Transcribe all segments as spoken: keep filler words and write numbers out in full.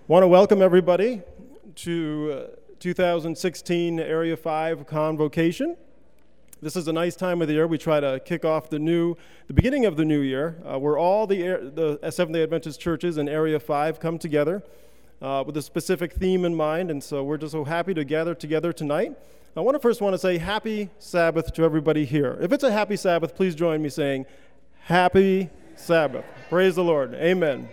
Want to welcome everybody to uh, two thousand sixteen Area five Convocation. This is a nice time of the year. We try to kick off the new, the beginning of the new year, uh, where all the, the Seventh-day Adventist churches in Area five come together uh, with a specific theme in mind, and so we're just so happy to gather together tonight. I want to first want to say Happy Sabbath to everybody here. If it's a Happy Sabbath, please join me saying Happy Sabbath. Praise the Lord. Amen.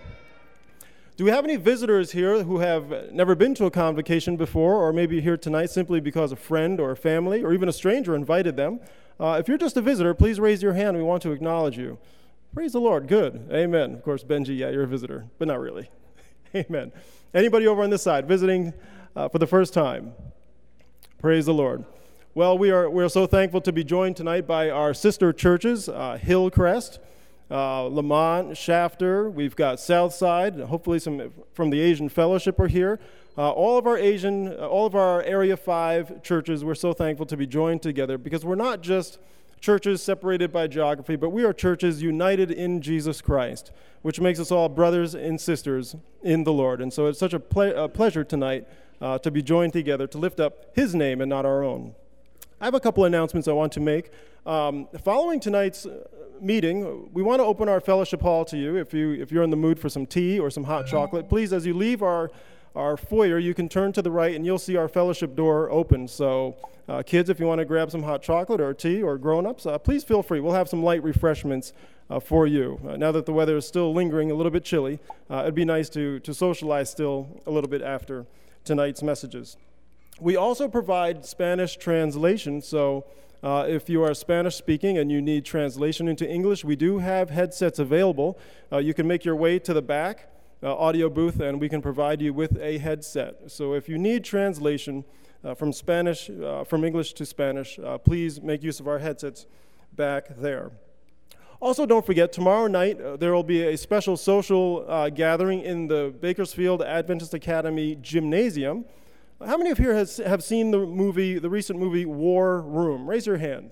Do we have any visitors here who have never been to a convocation before, or maybe here tonight simply because a friend or a family or even a stranger invited them? Uh, if you're just a visitor, please raise your hand. We want to acknowledge you. Praise the Lord. Good. Amen. Of course, Benji, yeah, you're a visitor, but not really. Amen. Anybody over on this side visiting uh, for the first time? Praise the Lord. Well, we are we are so thankful to be joined tonight by our sister churches, uh, Hillcrest, Uh, Lamont, Shafter. We've got Southside. Hopefully some from the Asian Fellowship are here. Uh, all of our Asian, uh, all of our Area five churches, we're so thankful to be joined together because we're not just churches separated by geography, but we are churches united in Jesus Christ, which makes us all brothers and sisters in the Lord. And so it's such a, ple- a pleasure tonight uh, to be joined together to lift up His name and not our own. I have a couple announcements I want to make. Um, following tonight's meeting, we want to open our fellowship hall to you. If you if you're in the mood for some tea or some hot chocolate, please, as you leave our our foyer, you can turn to the right and you'll see our fellowship door open. So, uh, kids, if you want to grab some hot chocolate or tea, or grown-ups, uh, please feel free. We'll have some light refreshments uh, for you. Uh, now that the weather is still lingering a little bit chilly, uh, it'd be nice to to socialize still a little bit after tonight's messages. We also provide Spanish translation, so uh, if you are Spanish speaking and you need translation into English, we do have headsets available. Uh, you can make your way to the back uh, audio booth and we can provide you with a headset. So if you need translation uh, from Spanish, uh, from English to Spanish, uh, please make use of our headsets back there. Also, don't forget, tomorrow night uh, there will be a special social uh, gathering in the Bakersfield Adventist Academy Gymnasium. How many of here has, have seen the movie, the recent movie War Room? Raise your hand.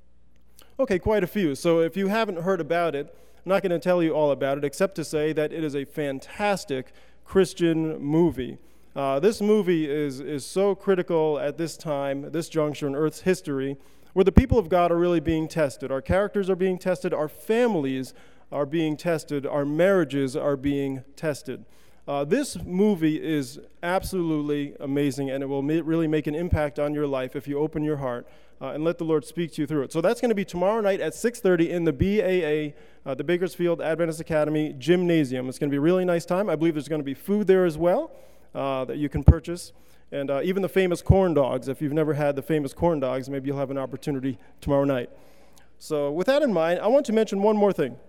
Okay, quite a few. So if you haven't heard about it, I'm not going to tell you all about it, except to say that it is a fantastic Christian movie. Uh, this movie is, is so critical at this time, this juncture in Earth's history, where the people of God are really being tested. Our characters are being tested, our families are being tested, our marriages are being tested. Uh, this movie is absolutely amazing, and it will ma- really make an impact on your life if you open your heart uh, and let the Lord speak to you through it. So that's going to be tomorrow night at six thirty in the B A A, uh, the Bakersfield Adventist Academy Gymnasium. It's going to be a really nice time. I believe there's going to be food there as well uh, that you can purchase, and uh, even the famous corn dogs. If you've never had the famous corn dogs, maybe you'll have an opportunity tomorrow night. So with that in mind, I want to mention one more thing.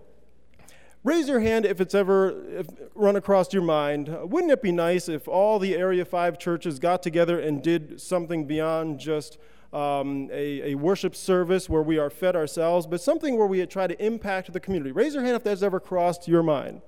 Raise your hand if it's ever if run across your mind. Wouldn't it be nice if all the Area five churches got together and did something beyond just um, a, a worship service where we are fed ourselves, but something where we try to impact the community? Raise your hand if that's ever crossed your mind.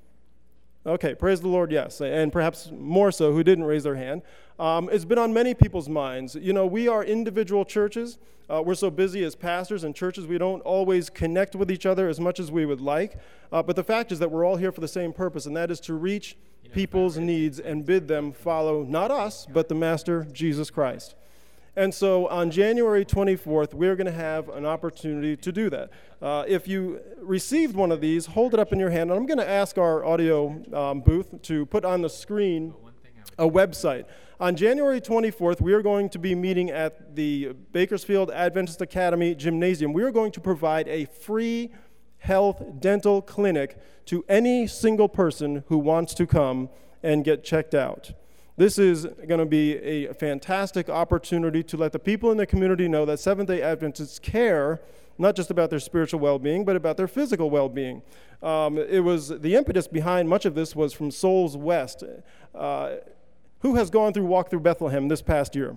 Okay, praise the Lord, yes, and perhaps more so who didn't raise their hand. Um, it's been on many people's minds. You know, we are individual churches. Uh, we're so busy as pastors and churches, we don't always connect with each other as much as we would like. Uh, but the fact is that we're all here for the same purpose, and that is to reach you know, people's needs and bid them follow not us, but the Master, Jesus Christ. And so on January twenty-fourth, we're going to have an opportunity to do that. Uh, if you received one of these, hold it up in your hand. And I'm going to ask our audio um, booth to put on the screen a website. On January twenty-fourth, we are going to be meeting at the Bakersfield Adventist Academy Gymnasium. We are going to provide a free health dental clinic to any single person who wants to come and get checked out. This is going to be a fantastic opportunity to let the people in the community know that Seventh-day Adventists care not just about their spiritual well-being, but about their physical well-being. Um, it was the impetus behind much of this was from Souls West. Uh, who has gone through Walk Through Bethlehem this past year?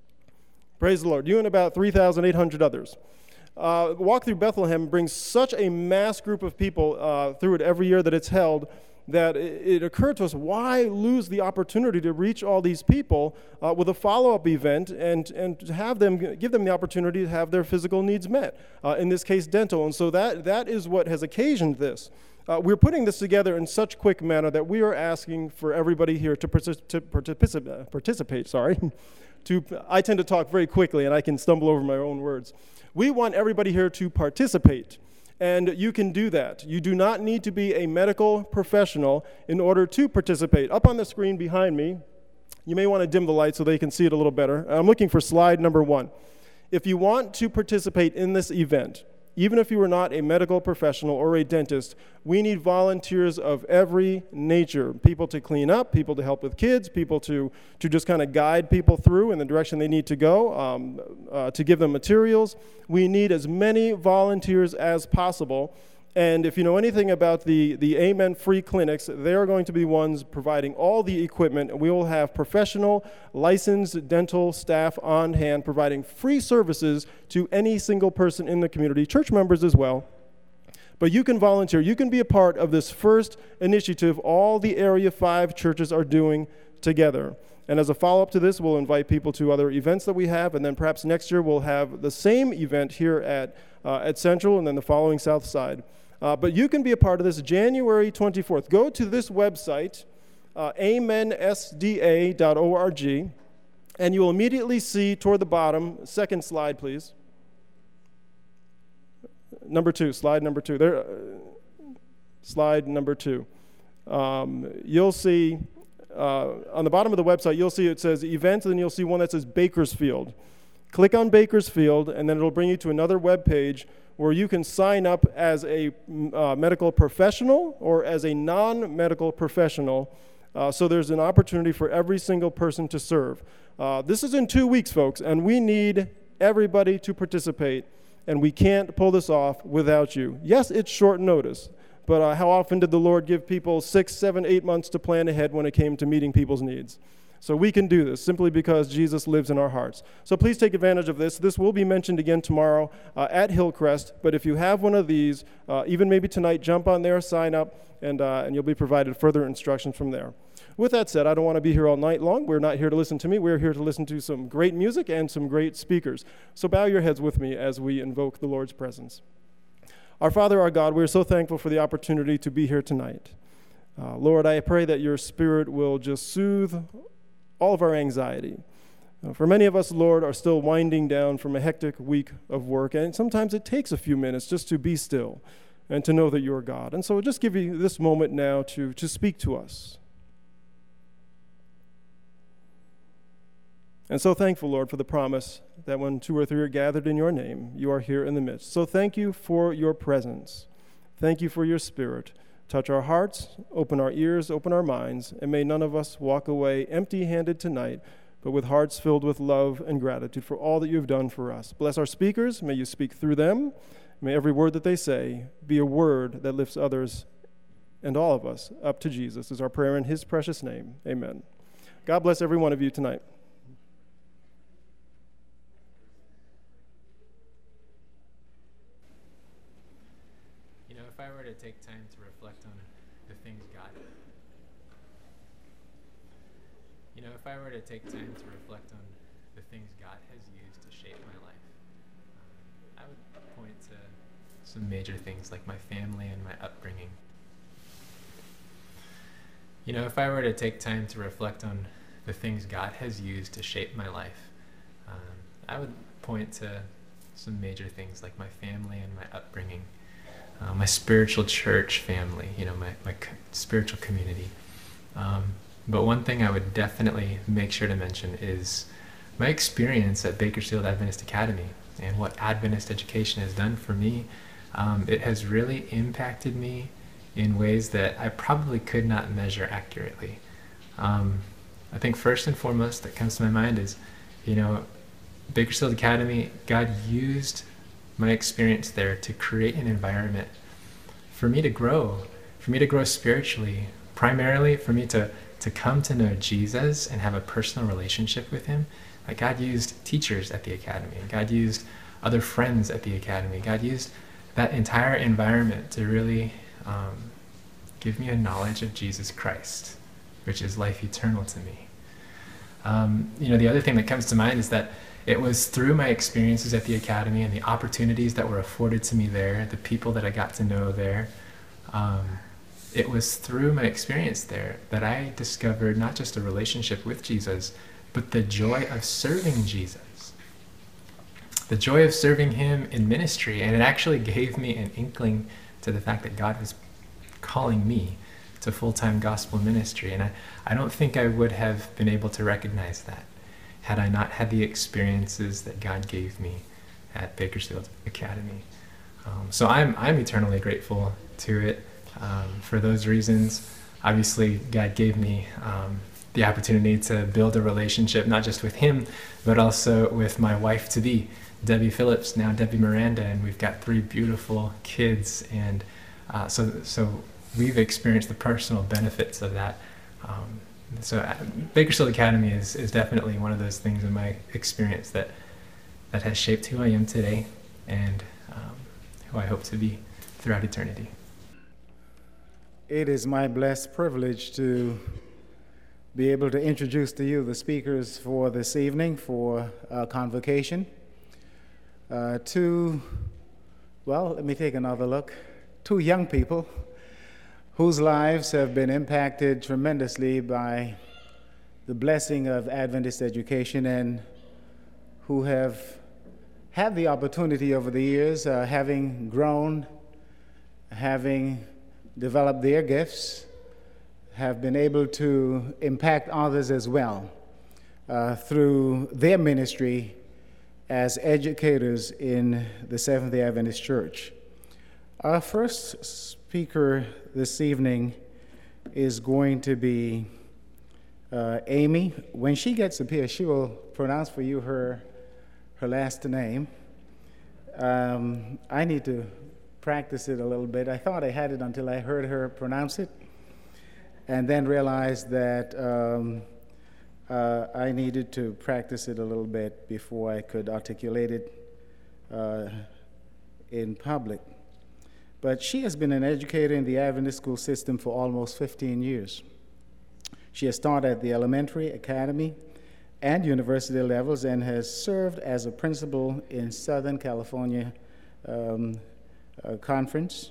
Praise the Lord. You and about three thousand eight hundred others. Uh, Walk Through Bethlehem brings such a mass group of people uh, through it every year that it's held that it occurred to us, why lose the opportunity to reach all these people uh, with a follow-up event and, and to have them, give them the opportunity to have their physical needs met, uh, in this case dental. And so that that is what has occasioned this. Uh, we're putting this together in such quick manner that we are asking for everybody here to, partic- to participate, uh, participate, sorry. to, I tend to talk very quickly and I can stumble over my own words. We want everybody here to participate, and you can do that. You do not need to be a medical professional in order to participate. Up on the screen behind me, you may want to dim the light so they can see it a little better. I'm looking for slide number one. If you want to participate in this event, even if you are not a medical professional or a dentist, we need volunteers of every nature. People to clean up, people to help with kids, people to, to just kind of guide people through in the direction they need to go, um, uh, to give them materials. We need as many volunteers as possible. And if you know anything about the, the Amen free clinics, they are going to be ones providing all the equipment. We will have professional, licensed dental staff on hand providing free services to any single person in the community, church members as well. But you can volunteer. You can be a part of this first initiative all the Area five churches are doing together. And as a follow-up to this, we'll invite people to other events that we have, and then perhaps next year we'll have the same event here at, uh, at Central and then the following South Side. Uh, but you can be a part of this January twenty-fourth. Go to this website, uh, amen s d a dot org, and you will immediately see toward the bottom, second slide, please. Number two, slide number two. There, uh, slide number two. Um, you'll see, uh, on the bottom of the website, you'll see it says events, and then you'll see one that says Bakersfield. Click on Bakersfield, and then it'll bring you to another web page where you can sign up as a uh, medical professional or as a non-medical professional. Uh, so there's an opportunity for every single person to serve. Uh, this is in two weeks, folks, and we need everybody to participate, and we can't pull this off without you. Yes, it's short notice, but uh, how often did the Lord give people six, seven, eight months to plan ahead when it came to meeting people's needs? So we can do this simply because Jesus lives in our hearts. So please take advantage of this. This will be mentioned again tomorrow uh, at Hillcrest. But if you have one of these, uh, even maybe tonight, jump on there, sign up, and, uh, and you'll be provided further instructions from there. With that said, I don't want to be here all night long. We're not here to listen to me. We're here to listen to some great music and some great speakers. So bow your heads with me as we invoke the Lord's presence. Our Father, our God, we're so thankful for the opportunity to be here tonight. Uh, Lord, I pray that your Spirit will just soothe all of our anxiety. Uh, for many of us, Lord, are still winding down from a hectic week of work, and sometimes it takes a few minutes just to be still and to know that you're God. And so we'll just give you this moment now to, to speak to us. And so thankful, Lord, for the promise that when two or three are gathered in your name, you are here in the midst. So thank you for your presence. Thank you for your Spirit. Touch our hearts, open our ears, open our minds, and may none of us walk away empty-handed tonight, but with hearts filled with love and gratitude for all that you have done for us. Bless our speakers. May you speak through them. May every word that they say be a word that lifts others and all of us up to Jesus, is our prayer in his precious name. Amen. God bless every one of you tonight. You know, if I were to take time to reflect on the things God, you know, if I were to take time to reflect on the things God has used to shape my life, um, I would point to some major things like my family and my upbringing. You know, if I were to take time to reflect on the things God has used to shape my life, um, I would point to some major things like my family and my upbringing. Uh, my spiritual church family, you know, my, my co- spiritual community. Um, but one thing I would definitely make sure to mention is my experience at Bakersfield Adventist Academy and what Adventist education has done for me. Um, it has really impacted me in ways that I probably could not measure accurately. Um, I think first and foremost that comes to my mind is, you know, Bakersfield Academy, God used my experience there to create an environment for me to grow, for me to grow spiritually, primarily for me to, to come to know Jesus and have a personal relationship with him. Like God used teachers at the academy. God used other friends at the academy. God used that entire environment to really um, give me a knowledge of Jesus Christ, which is life eternal to me. Um, you know, the other thing that comes to mind is that it was through my experiences at the academy and the opportunities that were afforded to me there, the people that I got to know there, Um, it was through my experience there that I discovered not just a relationship with Jesus, but the joy of serving Jesus. The joy of serving him in ministry. And it actually gave me an inkling to the fact that God was calling me to full-time gospel ministry. And I, I don't think I would have been able to recognize that had I not had the experiences that God gave me at Bakersfield Academy. Um, so I'm I'm eternally grateful to it um, for those reasons. Obviously, God gave me um, the opportunity to build a relationship, not just with him, but also with my wife-to-be, Debbie Phillips, now Debbie Miranda, and we've got three beautiful kids. And uh, so so we've experienced the personal benefits of that. Um, so uh, Bakersfield Academy is, is definitely one of those things in my experience that that has shaped who I am today and um, who I hope to be throughout eternity. It is my blessed privilege to be able to introduce to you the speakers for this evening for uh, convocation. Uh, two, well, let me take another look. Two young people whose lives have been impacted tremendously by the blessing of Adventist education and who have had the opportunity over the years, uh, having grown, having developed their gifts, have been able to impact others as well uh, through their ministry as educators in the Seventh-day Adventist Church. Our first speaker this evening is going to be uh, Amy. When she gets up here, she will pronounce for you her her last name. Um, I need to practice it a little bit. I thought I had it until I heard her pronounce it, and then realized that um, uh, I needed to practice it a little bit before I could articulate it uh, in public. But she has been an educator in the Adventist school system for almost fifteen years. She has taught at the elementary, academy, and university levels and has served as a principal in Southern California um, uh, Conference.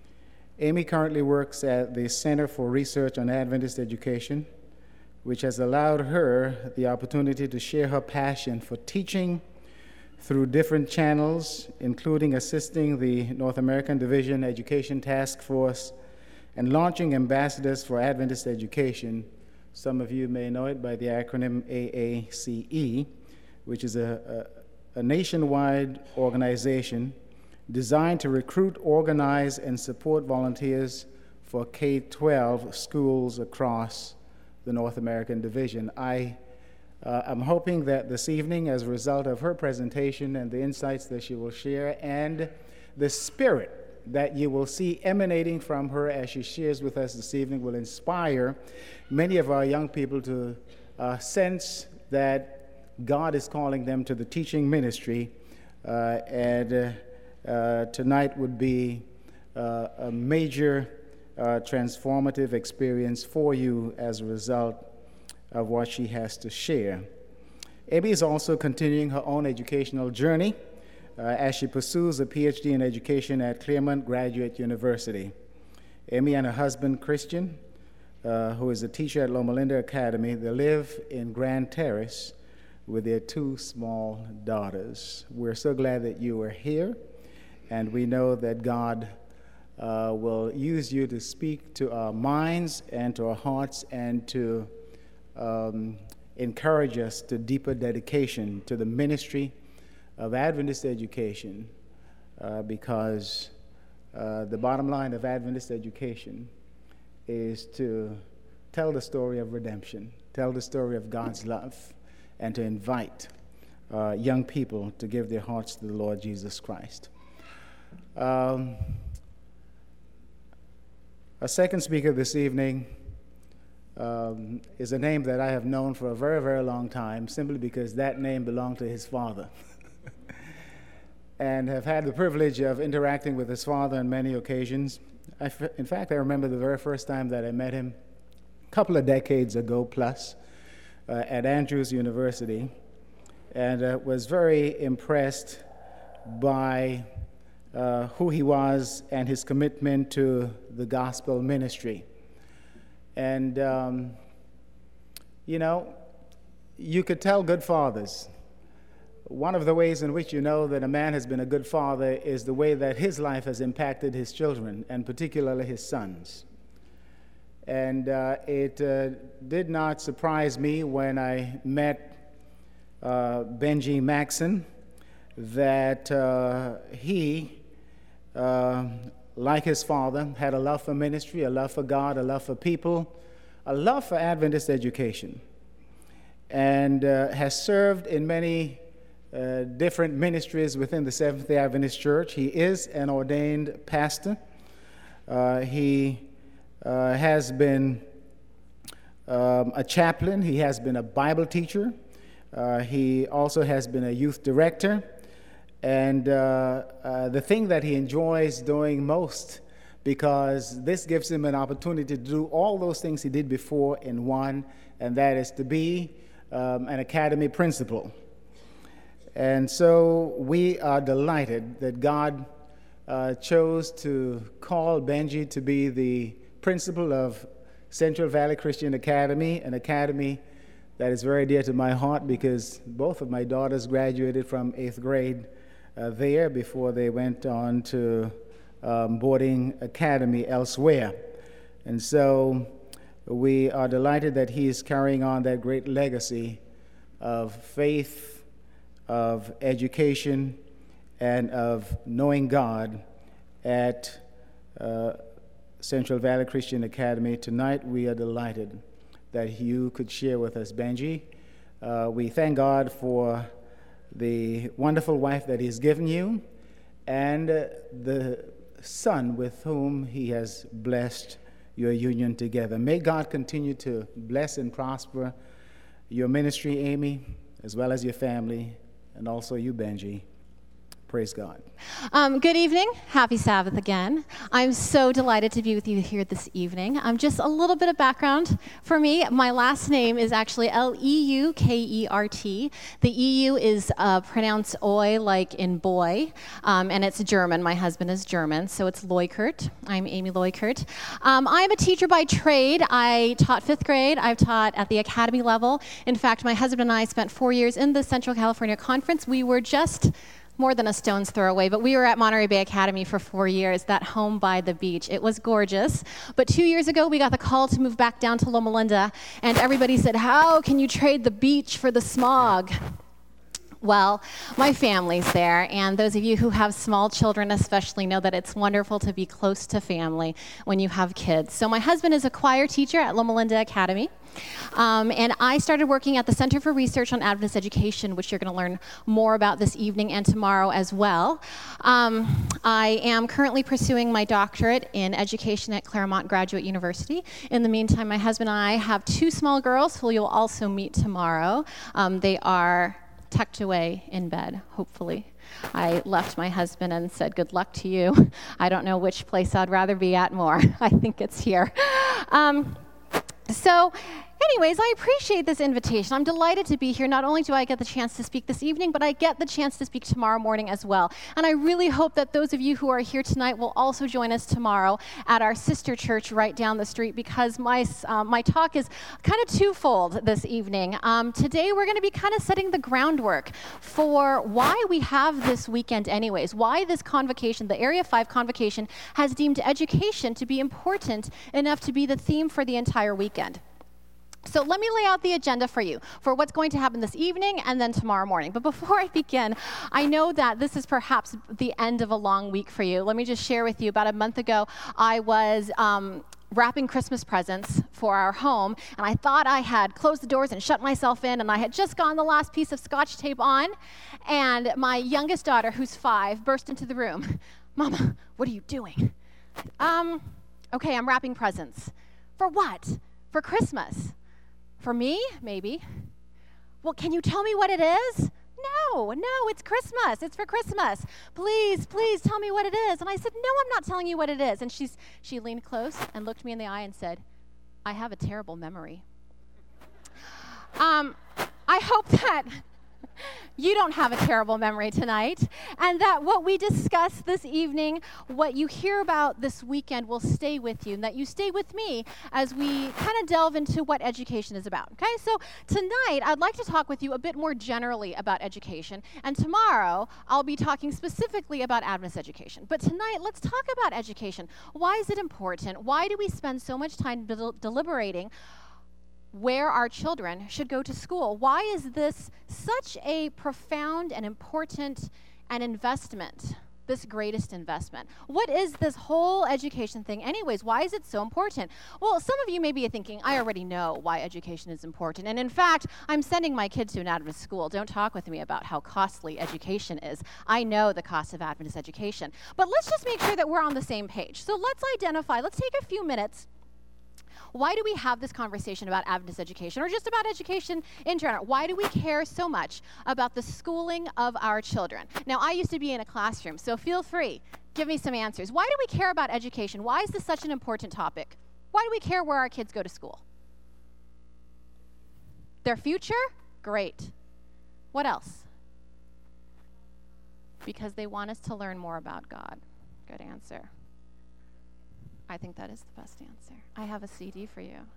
Amy currently works at the Center for Research on Adventist Education, which has allowed her the opportunity to share her passion for teaching through different channels, including assisting the North American Division Education Task Force and launching ambassadors for Adventist education. Some of you may know it by the acronym A A C E, which is a, a, a nationwide organization designed to recruit, organize, and support volunteers for K twelve schools across the North American Division. I Uh, I'm hoping that this evening, as a result of her presentation and the insights that she will share and the spirit that you will see emanating from her as she shares with us this evening, will inspire many of our young people to uh, sense that God is calling them to the teaching ministry. Uh, and uh, uh, tonight would be uh, a major uh, transformative experience for you as a result of what she has to share. Amy is also continuing her own educational journey uh, as she pursues a P H D in education at Claremont Graduate University. Amy and her husband, Christian, uh, who is a teacher at Loma Linda Academy, they live in Grand Terrace with their two small daughters. We're so glad that you are here, and we know that God uh, will use you to speak to our minds and to our hearts and to Um, encourage us to deeper dedication to the ministry of Adventist education, uh, because uh, the bottom line of Adventist education is to tell the story of redemption, tell the story of God's love, and to invite uh, young people to give their hearts to the Lord Jesus Christ. Um, our second speaker this evening Um, is a name that I have known for a very, very long time, simply because that name belonged to his father. And have had the privilege of interacting with his father on many occasions. I f- in fact, I remember the very first time that I met him, a couple of decades ago plus, uh, at Andrews University, and uh, was very impressed by uh, who he was and his commitment to the gospel ministry. And, um, you know, you could tell good fathers. One of the ways in which you know that a man has been a good father is the way that his life has impacted his children, and particularly his sons. And uh, it uh, did not surprise me when I met uh, Benji Maxson that uh, he, uh, like his father, had a love for ministry, a love for God, a love for people, a love for Adventist education, and uh, has served in many uh, different ministries within the Seventh-day Adventist Church. He is an ordained pastor. Uh, he uh, has been um, a chaplain. He has been a Bible teacher. Uh, he also has been a youth director. And uh, uh, the thing that he enjoys doing most, because this gives him an opportunity to do all those things he did before in one, and that is to be um, an academy principal. And so we are delighted that God uh, chose to call Benji to be the principal of Central Valley Christian Academy, an academy that is very dear to my heart because both of my daughters graduated from eighth grade uh, there before they went on to um, boarding academy elsewhere. And so we are delighted that he is carrying on that great legacy of faith, of education, and of knowing God at uh, Central Valley Christian Academy. Tonight we are delighted that you could share with us, Benji. Uh, we thank God for the wonderful wife that he's given you and uh, the son with whom he has blessed your union together. May God continue to bless and prosper your ministry, Amy, as well as your family, and also you, Benji. Praise God. Um, good evening. Happy Sabbath again. I'm so delighted to be with you here this evening. Um, just a little bit of background for me. My last name is actually L E U K E R T. The E U is uh, pronounced oi, like in boy, um, and it's German. My husband is German, so it's Leukert. I'm Amy Leukert. Um, I'm a teacher by trade. I taught fifth grade. I've taught at the academy level. In fact, my husband and I spent four years in the Central California Conference. We were just more than a stone's throw away, but we were at Monterey Bay Academy for four years, that home by the beach. It was gorgeous. But two years ago, we got the call to move back down to Loma Linda, and everybody said, how can you trade the beach for the smog? Well, my family's there, and those of you who have small children especially know that it's wonderful to be close to family when you have kids. So my husband is a choir teacher at Loma Linda Academy, um, and I started working at the Center for Research on Adventist Education, which you're going to learn more about this evening and tomorrow as well. Um, I am currently pursuing my doctorate in education at Claremont Graduate University. In the meantime, my husband and I have two small girls who you'll also meet tomorrow. Um, they are tucked away in bed, hopefully. I left my husband and said, good luck to you. I don't know which place I'd rather be at more. I think it's here. Um, so anyways, I appreciate this invitation. I'm delighted to be here. Not only do I get the chance to speak this evening, but I get the chance to speak tomorrow morning as well. And I really hope that those of you who are here tonight will also join us tomorrow at our sister church right down the street, because my uh, my talk is kind of twofold this evening. Um, today we're going to be kind of setting the groundwork for why we have this weekend anyways, why this convocation, the Area five convocation, has deemed education to be important enough to be the theme for the entire weekend. So let me lay out the agenda for you for what's going to happen this evening and then tomorrow morning. But before I begin, I know that this is perhaps the end of a long week for you. Let me just share with you, about a month ago, I was um, wrapping Christmas presents for our home, and I thought I had closed the doors and shut myself in, and I had just gotten the last piece of Scotch tape on, and my youngest daughter, who's five, burst into the room. Mama, what are you doing? Um, okay, I'm wrapping presents. For what? For Christmas. For me, maybe. Well, can you tell me what it is? No, no, it's Christmas. It's for Christmas. Please, please tell me what it is. And I said, no, I'm not telling you what it is. And she's she leaned close and looked me in the eye and said, I have a terrible memory. Um, I hope that you don't have a terrible memory tonight, and that what we discuss this evening, what you hear about this weekend will stay with you, and that you stay with me as we kind of delve into what education is about, okay? So tonight, I'd like to talk with you a bit more generally about education, and tomorrow, I'll be talking specifically about Adventist education. But tonight, let's talk about education. Why is it important? Why do we spend so much time del- deliberating where our children should go to school? Why is this such a profound and important an investment, this greatest investment? What is this whole education thing anyways? Why is it so important? Well, some of you may be thinking, I already know why education is important. And in fact, I'm sending my kids to an Adventist school. Don't talk with me about how costly education is. I know the cost of Adventist education. But let's just make sure that we're on the same page. So let's identify, let's take a few minutes. Why do we have this conversation about Adventist education, or just about education in general? Why do we care so much about the schooling of our children? Now, I used to be in a classroom, so feel free, give me some answers. Why do we care about education? Why is this such an important topic? Why do we care where our kids go to school? Their future? Great. What else? Because they want us to learn more about God. Good answer. I think that is the best answer. I have a C D for you.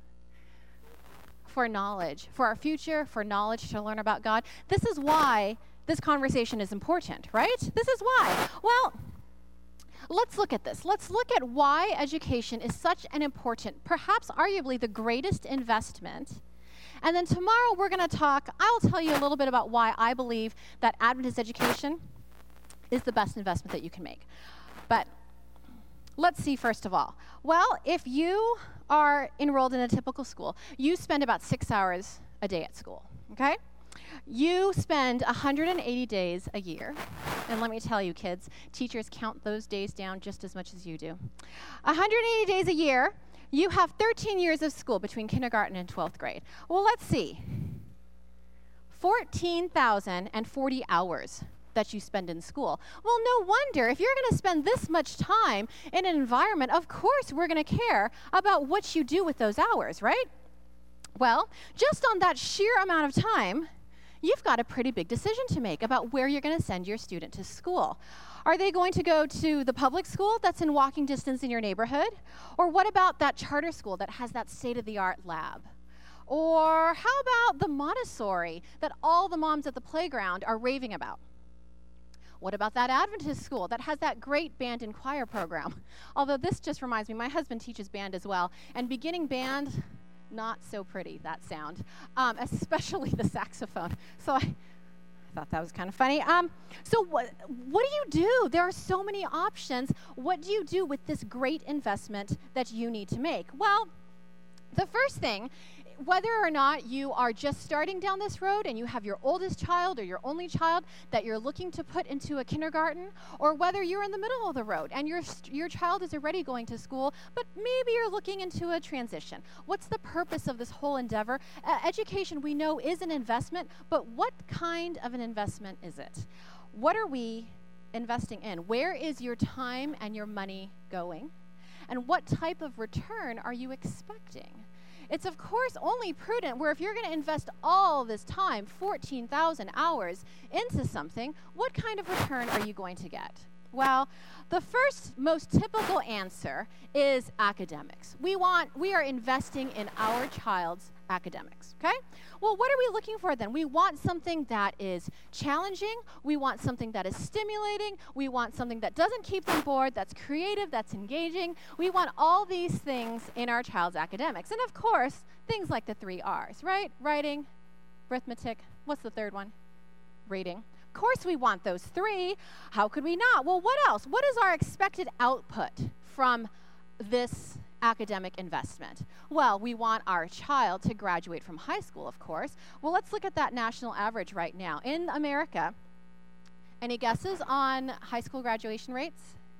For knowledge, for our future, for knowledge to learn about God. This is why this conversation is important, right? This is why. Well, let's look at this. Let's look at why education is such an important, perhaps arguably the greatest investment. And then tomorrow we're going to talk, I'll tell you a little bit about why I believe that Adventist education is the best investment that you can make. But let's see, first of all. Well, if you are enrolled in a typical school, you spend about six hours a day at school, okay? You spend one hundred eighty days a year. And let me tell you, kids, teachers count those days down just as much as you do. one hundred eighty days a year, you have thirteen years of school between kindergarten and twelfth grade. Well, let's see. fourteen thousand forty hours that you spend in school. Well, no wonder, if you're going to spend this much time in an environment, of course we're going to care about what you do with those hours, right? Well, just on that sheer amount of time, you've got a pretty big decision to make about where you're going to send your student to school. Are they going to go to the public school that's in walking distance in your neighborhood? Or what about that charter school that has that state-of-the-art lab? Or how about the Montessori that all the moms at the playground are raving about? What about that Adventist school that has that great band and choir program? Although this just reminds me, my husband teaches band as well, and beginning band, not so pretty, that sound, um, especially the saxophone. So I thought that was kind of funny. Um, so what, what do you do? There are so many options. What do you do with this great investment that you need to make? Well, the first thing, whether or not you are just starting down this road and you have your oldest child or your only child that you're looking to put into a kindergarten, or whether you're in the middle of the road and your your child is already going to school, but maybe you're looking into a transition. What's the purpose of this whole endeavor? Uh, education, we know, is an investment, but what kind of an investment is it? What are we investing in? Where is your time and your money going? And what type of return are you expecting? It's, of course, only prudent where if you're going to invest all this time, fourteen thousand hours, into something, what kind of return are you going to get? Well, the first most typical answer is academics. We want, we are investing in our child's academics, okay? Well, what are we looking for then? We want something that is challenging. We want something that is stimulating. We want something that doesn't keep them bored, that's creative, that's engaging. We want all these things in our child's academics. And of course, things like the three R's, right? Writing, arithmetic, what's the third one? Reading. Of course we want those three. How could we not? Well, what else? What is our expected output from this academic investment? Well, we want our child to graduate from high school, of course. Well, let's look at that national average right now. In America, any guesses on high school graduation rates?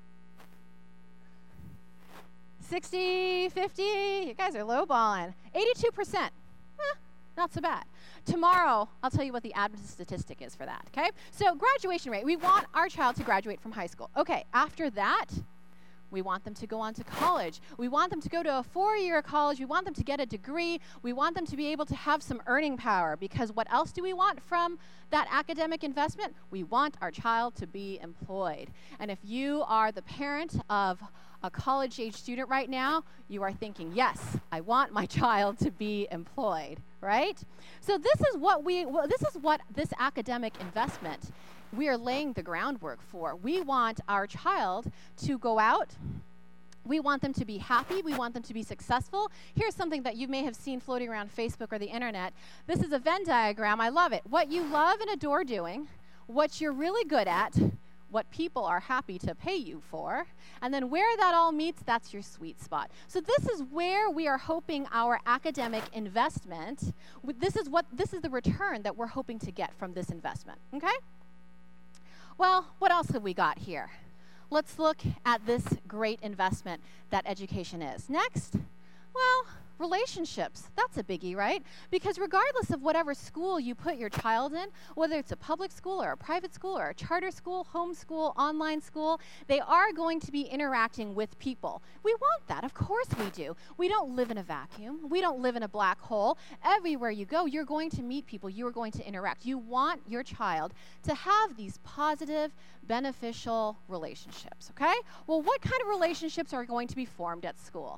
sixty, fifty, you guys are lowballing. eighty-two percent. Eh, not so bad. Tomorrow, I'll tell you what the Adventist statistic is for that, okay? So graduation rate, we want our child to graduate from high school. Okay, after that, We want them to go on to college. We want them to go to a four-year college. We want them to get a degree. We want them to be able to have some earning power, because what else do we want from that academic investment? We want our child to be employed. And if you are the parent of a college-age student right now, you are thinking, yes, I want my child to be employed, right? So this is what we, well, this is what this academic investment we are laying the groundwork for. We want our child to go out. We want them to be happy. We want them to be successful. Here's something that you may have seen floating around Facebook or the internet. This is a Venn diagram. I love it. What you love and adore doing, what you're really good at, what people are happy to pay you for, and then where that all meets, that's your sweet spot. So this is where we are hoping our academic investment, this is what this is the return that we're hoping to get from this investment, okay? Well, what else have we got here? Let's look at this great investment that education is. Next, well, relationships. That's a biggie, right? Because regardless of whatever school you put your child in, whether it's a public school or a private school or a charter school, homeschool, online school, they are going to be interacting with people. We want that. Of course we do. We don't live in a vacuum. We don't live in a black hole. Everywhere you go, you're going to meet people. You're going to interact. You want your child to have these positive, beneficial relationships, okay? Well, what kind of relationships are going to be formed at school?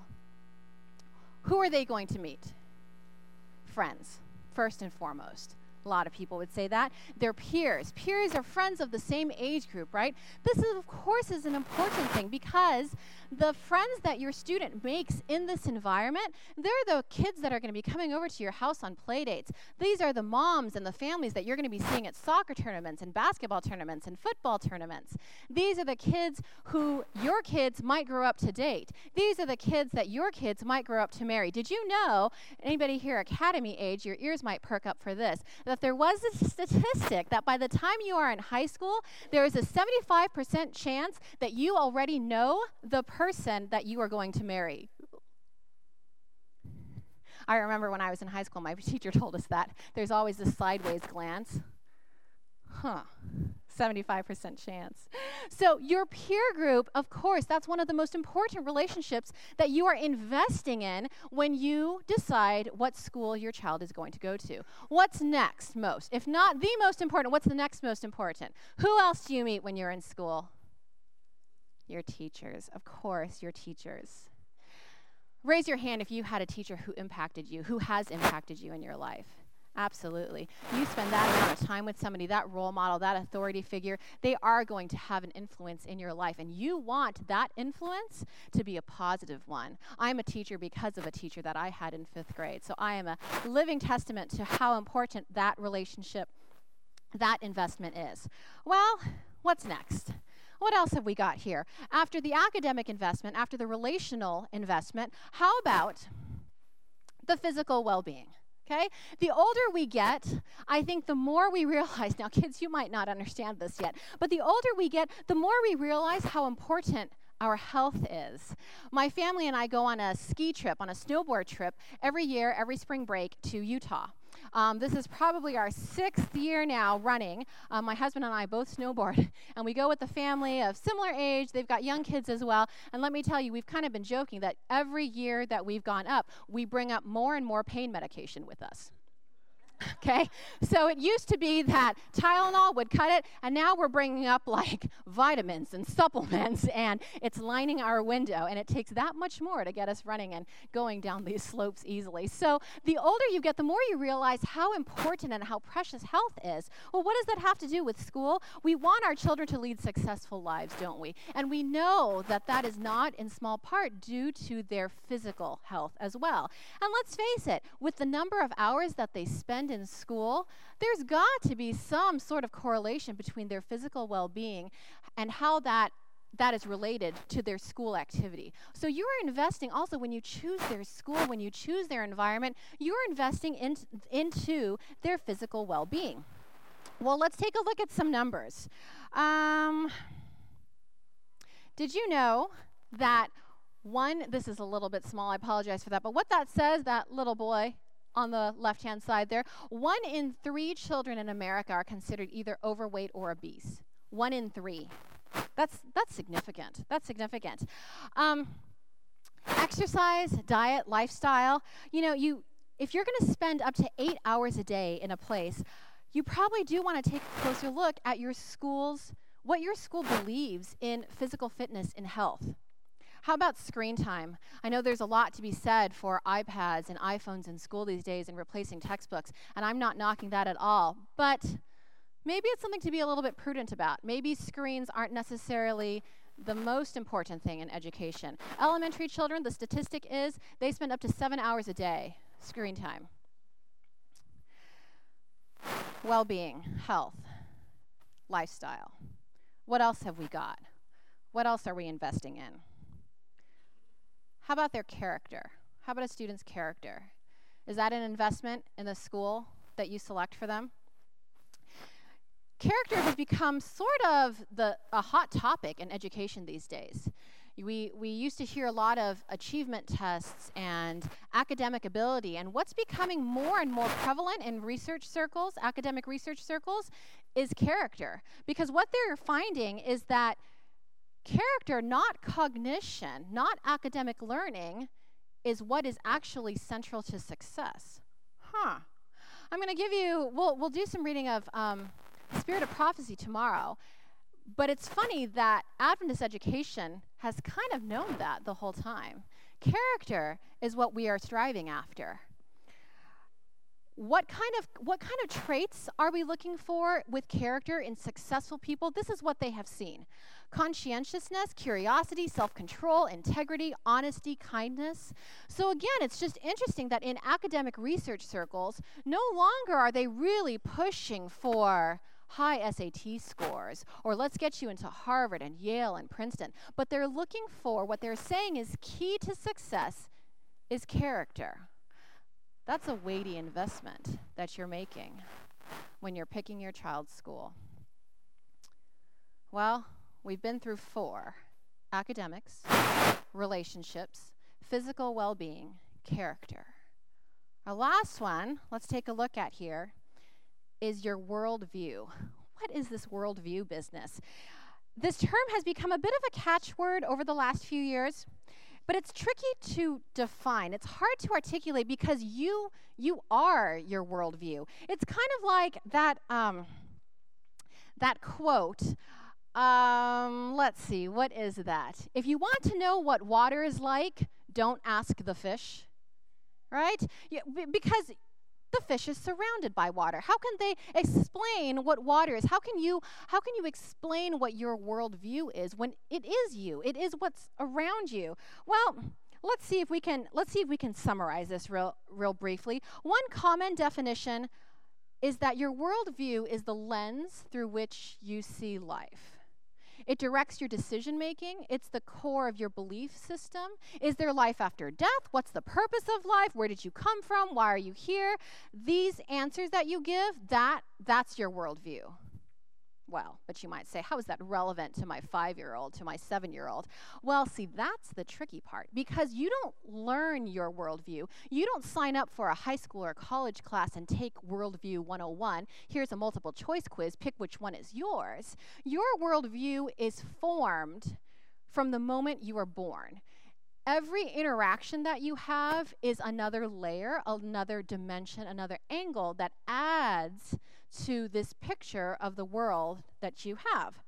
Who are they going to meet? Friends, first and foremost. A lot of people would say that. They're peers. Peers are friends of the same age group, right? This, is, of course, is an important thing, because the friends that your student makes in this environment, they're the kids that are going to be coming over to your house on play dates. These are the moms and the families that you're going to be seeing at soccer tournaments and basketball tournaments and football tournaments. These are the kids who your kids might grow up to date. These are the kids that your kids might grow up to marry. Did you know, anybody here academy age, your ears might perk up for this, that there was a statistic that by the time you are in high school, there is a seventy-five percent chance that you already know the person that you are going to marry. I remember when I was in high school, my teacher told us that. There's always this sideways glance. Huh. seventy-five percent chance. So your peer group, of course, that's one of the most important relationships that you are investing in when you decide what school your child is going to go to. What's next most? If not the most important, what's the next most important? Who else do you meet when you're in school? Your teachers. Of course, your teachers. Raise your hand if you had a teacher who impacted you, who has impacted you in your life. Absolutely. You spend that amount of time with somebody, that role model, that authority figure, they are going to have an influence in your life, and you want that influence to be a positive one. I'm a teacher because of a teacher that I had in fifth grade, so I am a living testament to how important that relationship, that investment is. Well, what's next? What else have we got here? After the academic investment, after the relational investment, how about the physical well-being? Okay? The older we get, I think the more we realize, now kids, you might not understand this yet, but the older we get, the more we realize how important our health is. My family and I go on a ski trip, on a snowboard trip, every year, every spring break to Utah. Um, this is probably our sixth year now running. Um, my husband and I both snowboard, and we go with a family of similar age. They've got young kids as well. And let me tell you, we've kind of been joking that every year that we've gone up, we bring up more and more pain medication with us. Okay, so it used to be that Tylenol would cut it, and now we're bringing up like vitamins and supplements, and it's lining our window, and it takes that much more to get us running and going down these slopes easily. So the older you get, the more you realize how important and how precious health is. Well, what does that have to do with school? We want our children to lead successful lives, don't we? And we know that that is not in small part due to their physical health as well. And let's face it, with the number of hours that they spend in school, there's got to be some sort of correlation between their physical well-being and how that that is related to their school activity. So you're investing also when you choose their school, when you choose their environment, you're investing in, into their physical well-being. Well, let's take a look at some numbers. Um, did you know that one, this is a little bit small, I apologize for that, but what that says, that little boy on the left-hand side there, one in three children in America are considered either overweight or obese. One in three. That's that's significant. That's significant. Um, exercise, diet, lifestyle. You know, you if you're going to spend up to eight hours a day in a place, you probably do want to take a closer look at your school's, what your school believes in physical fitness and health. How about screen time? I know there's a lot to be said for iPads and iPhones in school these days and replacing textbooks, and I'm not knocking that at all, but maybe it's something to be a little bit prudent about. Maybe screens aren't necessarily the most important thing in education. Elementary children, the statistic is they spend up to seven hours a day screen time. Well-being, health, lifestyle. What else have we got? What else are we investing in? How about their character? How about a student's character? Is that an investment in the school that you select for them? Character has become sort of the a hot topic in education these days. We, we used to hear a lot of achievement tests and academic ability, and what's becoming more and more prevalent in research circles, academic research circles, is character. Because what they're finding is that character, not cognition, not academic learning, is what is actually central to success. Huh. I'm going to give you, we'll, we'll do some reading of um, Spirit of Prophecy tomorrow, but it's funny that Adventist education has kind of known that the whole time. Character is what we are striving after. What kind of what kind of traits are we looking for with character in successful people? This is what they have seen. Conscientiousness, curiosity, self-control, integrity, honesty, kindness. So again, it's just interesting that in academic research circles, no longer are they really pushing for high S A T scores, or let's get you into Harvard and Yale and Princeton. But they're looking for, what they're saying is key to success is character. That's a weighty investment that you're making when you're picking your child's school. Well, we've been through four: academics, relationships, physical well-being, character. Our last one, let's take a look at here, is your worldview. What is this worldview business? This term has become a bit of a catchword over the last few years, but it's tricky to define. It's hard to articulate because you you are your worldview. It's kind of like that um, that quote. Um, let's see, what is that? If you want to know what water is like, don't ask the fish, right? Yeah, because the fish is surrounded by water. How can they explain what water is? How can you how can you explain what your worldview is when it is you? It is what's around you. Well, let's see if we can let's see if we can summarize this real real briefly. One common definition is that your worldview is the lens through which you see life. It directs your decision making. It's the core of your belief system. Is there life after death? What's the purpose of life? Where did you come from? Why are you here? These answers that you give, that that's your worldview. Well, but you might say, how is that relevant to my five-year-old, to my seven-year-old? Well, see, that's the tricky part, because you don't learn your worldview. You don't sign up for a high school or college class and take Worldview one oh one. Here's a multiple choice quiz. Pick which one is yours. Your worldview is formed from the moment you are born. Every interaction that you have is another layer, another dimension, another angle that adds to this picture of the world that you have.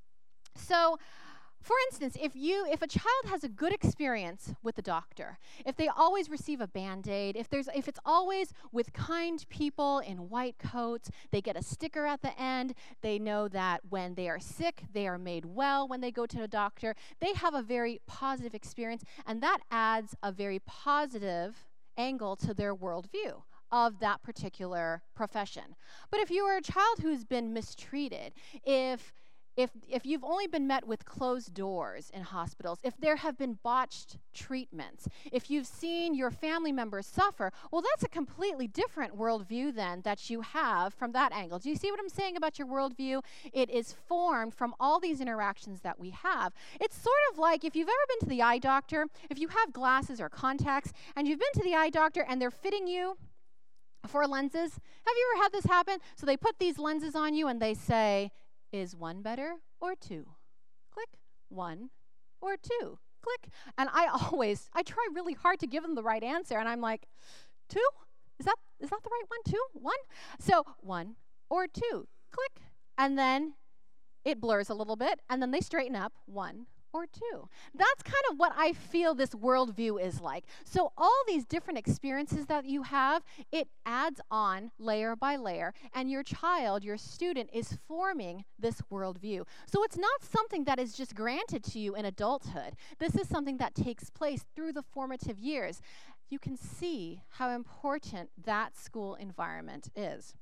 So, for instance, if you if a child has a good experience with the doctor, if they always receive a Band-Aid, if there's if it's always with kind people in white coats, they get a sticker at the end, they know that when they are sick, they are made well when they go to a doctor, they have a very positive experience, and that adds a very positive angle to their worldview of that particular profession. But if you are a child who's been mistreated, if If if you've only been met with closed doors in hospitals, if there have been botched treatments, if you've seen your family members suffer, well, that's a completely different worldview then that you have from that angle. Do you see what I'm saying about your worldview? It is formed from all these interactions that we have. It's sort of like if you've ever been to the eye doctor, if you have glasses or contacts, and you've been to the eye doctor and they're fitting you for lenses. Have you ever had this happen? So they put these lenses on you and they say, is one better or two? Click. One or two? Click. And I always, I try really hard to give them the right answer, and I'm like, two? Is that is that the right one? Two? One? So one or two? Click. And then it blurs a little bit, and then they straighten up. One or two. That's kind of what I feel this worldview is like. So all these different experiences that you have, it adds on layer by layer, and your child, your student, is forming this worldview. So it's not something that is just granted to you in adulthood. This is something that takes place through the formative years. You can see how important that school environment is.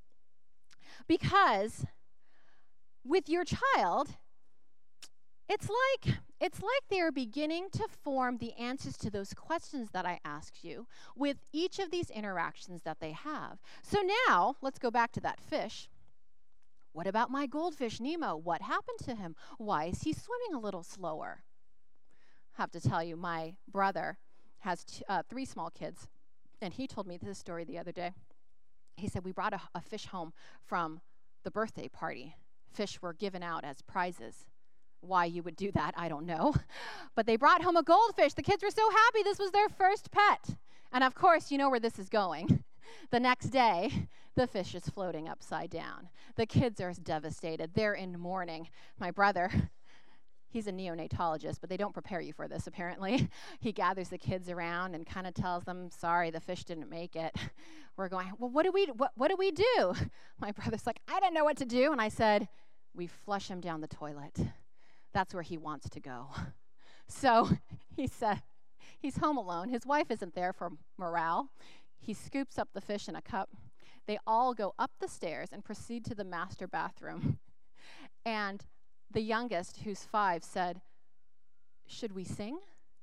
Because with your child, It's like, it's like they are beginning to form the answers to those questions that I asked you with each of these interactions that they have. So now, let's go back to that fish. What about my goldfish, Nemo? What happened to him? Why is he swimming a little slower? I have to tell you, my brother has t- uh, three small kids, and he told me this story the other day. He said, we brought a, a fish home from the birthday party. Fish were given out as prizes. Why you would do that, I don't know. But they brought home a goldfish. The kids were so happy. This was their first pet. And of course, you know where this is going. The next day, the fish is floating upside down. The kids are devastated. They're in mourning. My brother, he's a neonatologist, but they don't prepare you for this, apparently. He gathers the kids around and kind of tells them, sorry, the fish didn't make it. We're going, well, what do we, what, what do we do? My brother's like, I didn't know what to do. And I said, we flush him down the toilet. That's where he wants to go. So he said, he's home alone. His wife isn't there for morale. He scoops up the fish in a cup. They all go up the stairs and proceed to the master bathroom. And the youngest, who's five, said, should we sing?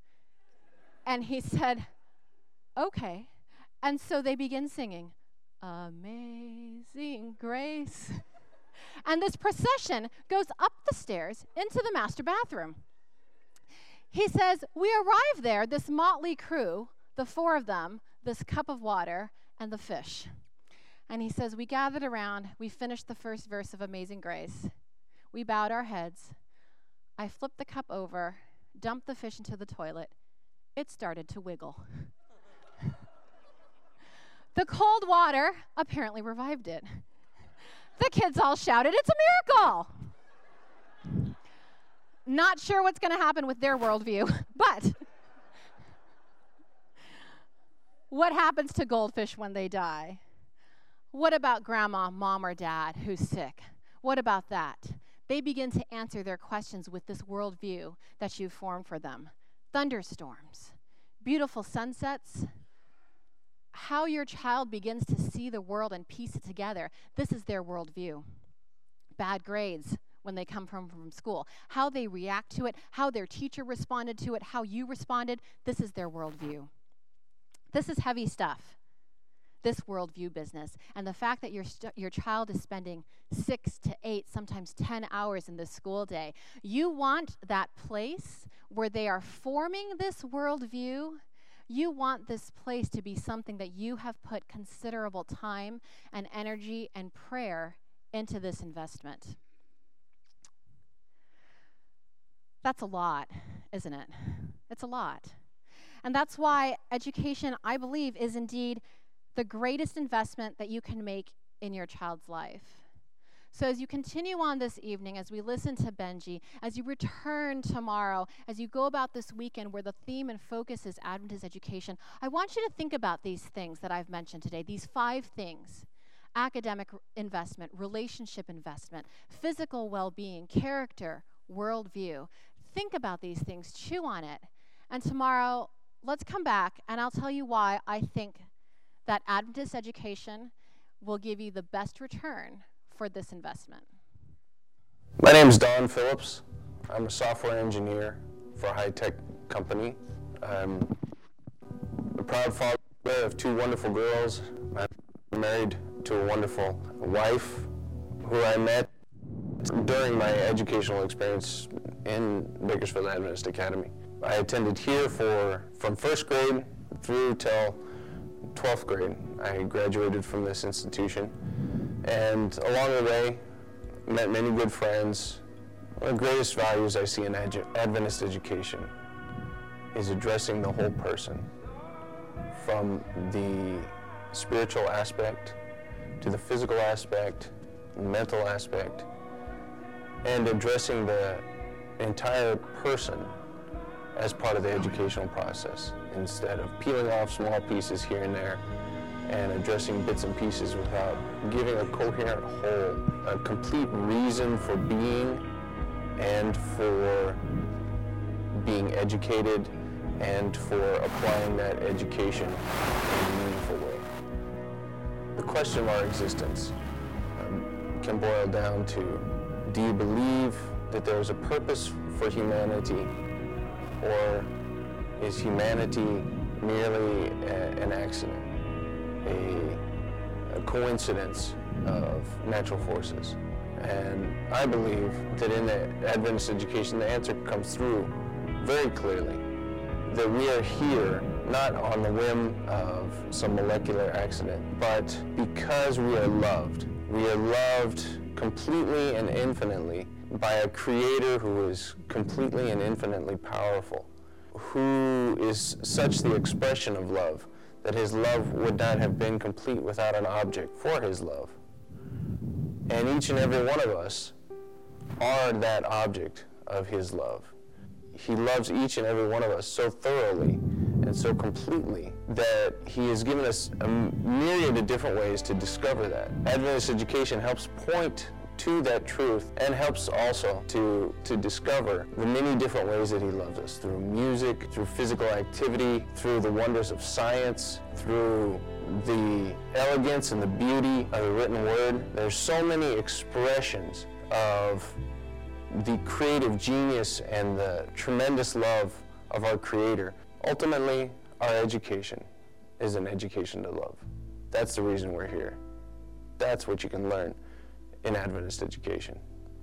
And he said, okay. And so they begin singing, Amazing Grace. And this procession goes up the stairs into the master bathroom. He says, we arrive there, this motley crew, the four of them, this cup of water, and the fish. And he says, we gathered around, we finished the first verse of Amazing Grace. We bowed our heads. I flipped the cup over, dumped the fish into the toilet. It started to wiggle. The cold water apparently revived it. The kids all shouted, it's a miracle! Not sure what's going to happen with their worldview, but what happens to goldfish when they die? What about grandma, mom, or dad who's sick? What about that? They begin to answer their questions with this worldview that you've formed for them. Thunderstorms, beautiful sunsets, how your child begins to see the world and piece it together. This is their worldview. Bad grades when they come from, from school, how they react to it, how their teacher responded to it, how you responded, this is their worldview. This is heavy stuff, this worldview business. And the fact that your, st- your child is spending six to eight, sometimes ten hours in the school day, you want that place where they are forming this worldview. You want this place to be something that you have put considerable time and energy and prayer into this investment. That's a lot, isn't it? It's a lot. And that's why education, I believe, is indeed the greatest investment that you can make in your child's life. So as you continue on this evening, as we listen to Benji, as you return tomorrow, as you go about this weekend where the theme and focus is Adventist education, I want you to think about these things that I've mentioned today, these five things: academic investment, relationship investment, physical well-being, character, worldview. Think about these things, chew on it. And tomorrow, let's come back and I'll tell you why I think that Adventist education will give you the best return for this investment. My name is Don Phillips. I'm a software engineer for a high-tech company. I'm a proud father of two wonderful girls. I'm married to a wonderful wife who I met during my educational experience in Bakersfield Adventist Academy. I attended here for from first grade through till twelfth grade. I graduated from this institution, and along the way met many good friends, One of the greatest values I see in edu- Adventist education is addressing the whole person, from the spiritual aspect to the physical aspect, mental aspect, and addressing the entire person as part of the educational process, instead of peeling off small pieces here and there and addressing bits and pieces without giving a coherent whole, a complete reason for being and for being educated and for applying that education in a meaningful way. The question of our existence um, can boil down to, do you believe that there is a purpose for humanity, or is humanity merely a, an accident, a, a coincidence of natural forces? And I believe that in the Adventist education, the answer comes through very clearly, that we are here not on the whim of some molecular accident, but because we are loved. We are loved completely and infinitely by a Creator who is completely and infinitely powerful, who is such the expression of love that his love would not have been complete without an object for his love. And each and every one of us are that object of his love. He loves each and every one of us so thoroughly and so completely that he has given us a myriad of different ways to discover that. Adventist education helps point to that truth and helps also to, to discover the many different ways that he loves us, through music, through physical activity, through the wonders of science, through the elegance and the beauty of the written word. There's so many expressions of the creative genius and the tremendous love of our Creator. Ultimately, our education is an education to love. That's the reason we're here. That's what you can learn in Adventist education.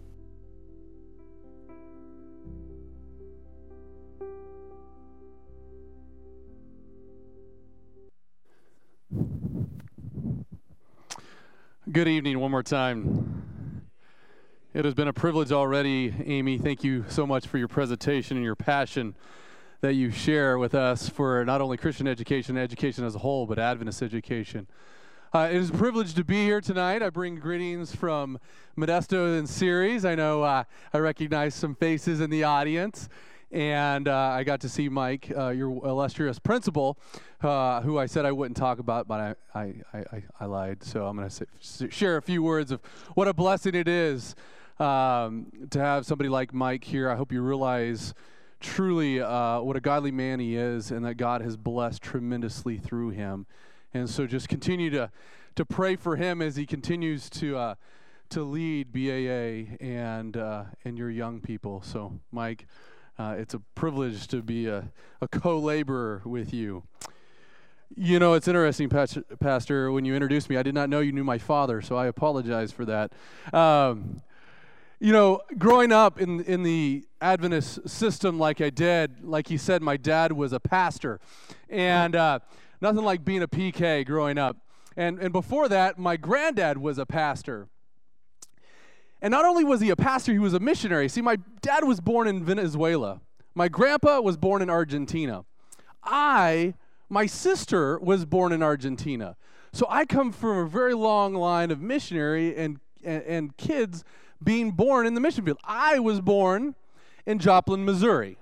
Good evening one more time. It has been a privilege already, Amy. Thank you so much for your presentation and your passion that you share with us for not only Christian education, education as a whole, but Adventist education. Uh, it is a privilege to be here tonight. I bring greetings from Modesto and Ceres. I know uh, I recognize some faces in the audience. And uh, I got to see Mike, uh, your illustrious principal, uh, who I said I wouldn't talk about, but I, I, I, I lied. So I'm going to share a few words of what a blessing it is um, to have somebody like Mike here. I hope you realize truly uh, what a godly man he is, and that God has blessed tremendously through him. And so just continue to to pray for him as he continues to uh, to lead B A A and uh, and your young people. So Mike, Uh, it's a privilege to be a, a co-laborer with you. You know, it's interesting, Pastor, when you introduced me, I did not know you knew my father, so I apologize for that. Um, you know, growing up in in the Adventist system like I did, like you said, my dad was a pastor, and uh, nothing like being a P K growing up. And and before that, my granddad was a pastor. And not only was he a pastor, he was a missionary. See, my dad was born in Venezuela. My grandpa was born in Argentina. I, my sister, was born in Argentina. So I come from a very long line of missionary and, and, and kids being born in the mission field. I was born in Joplin, Missouri.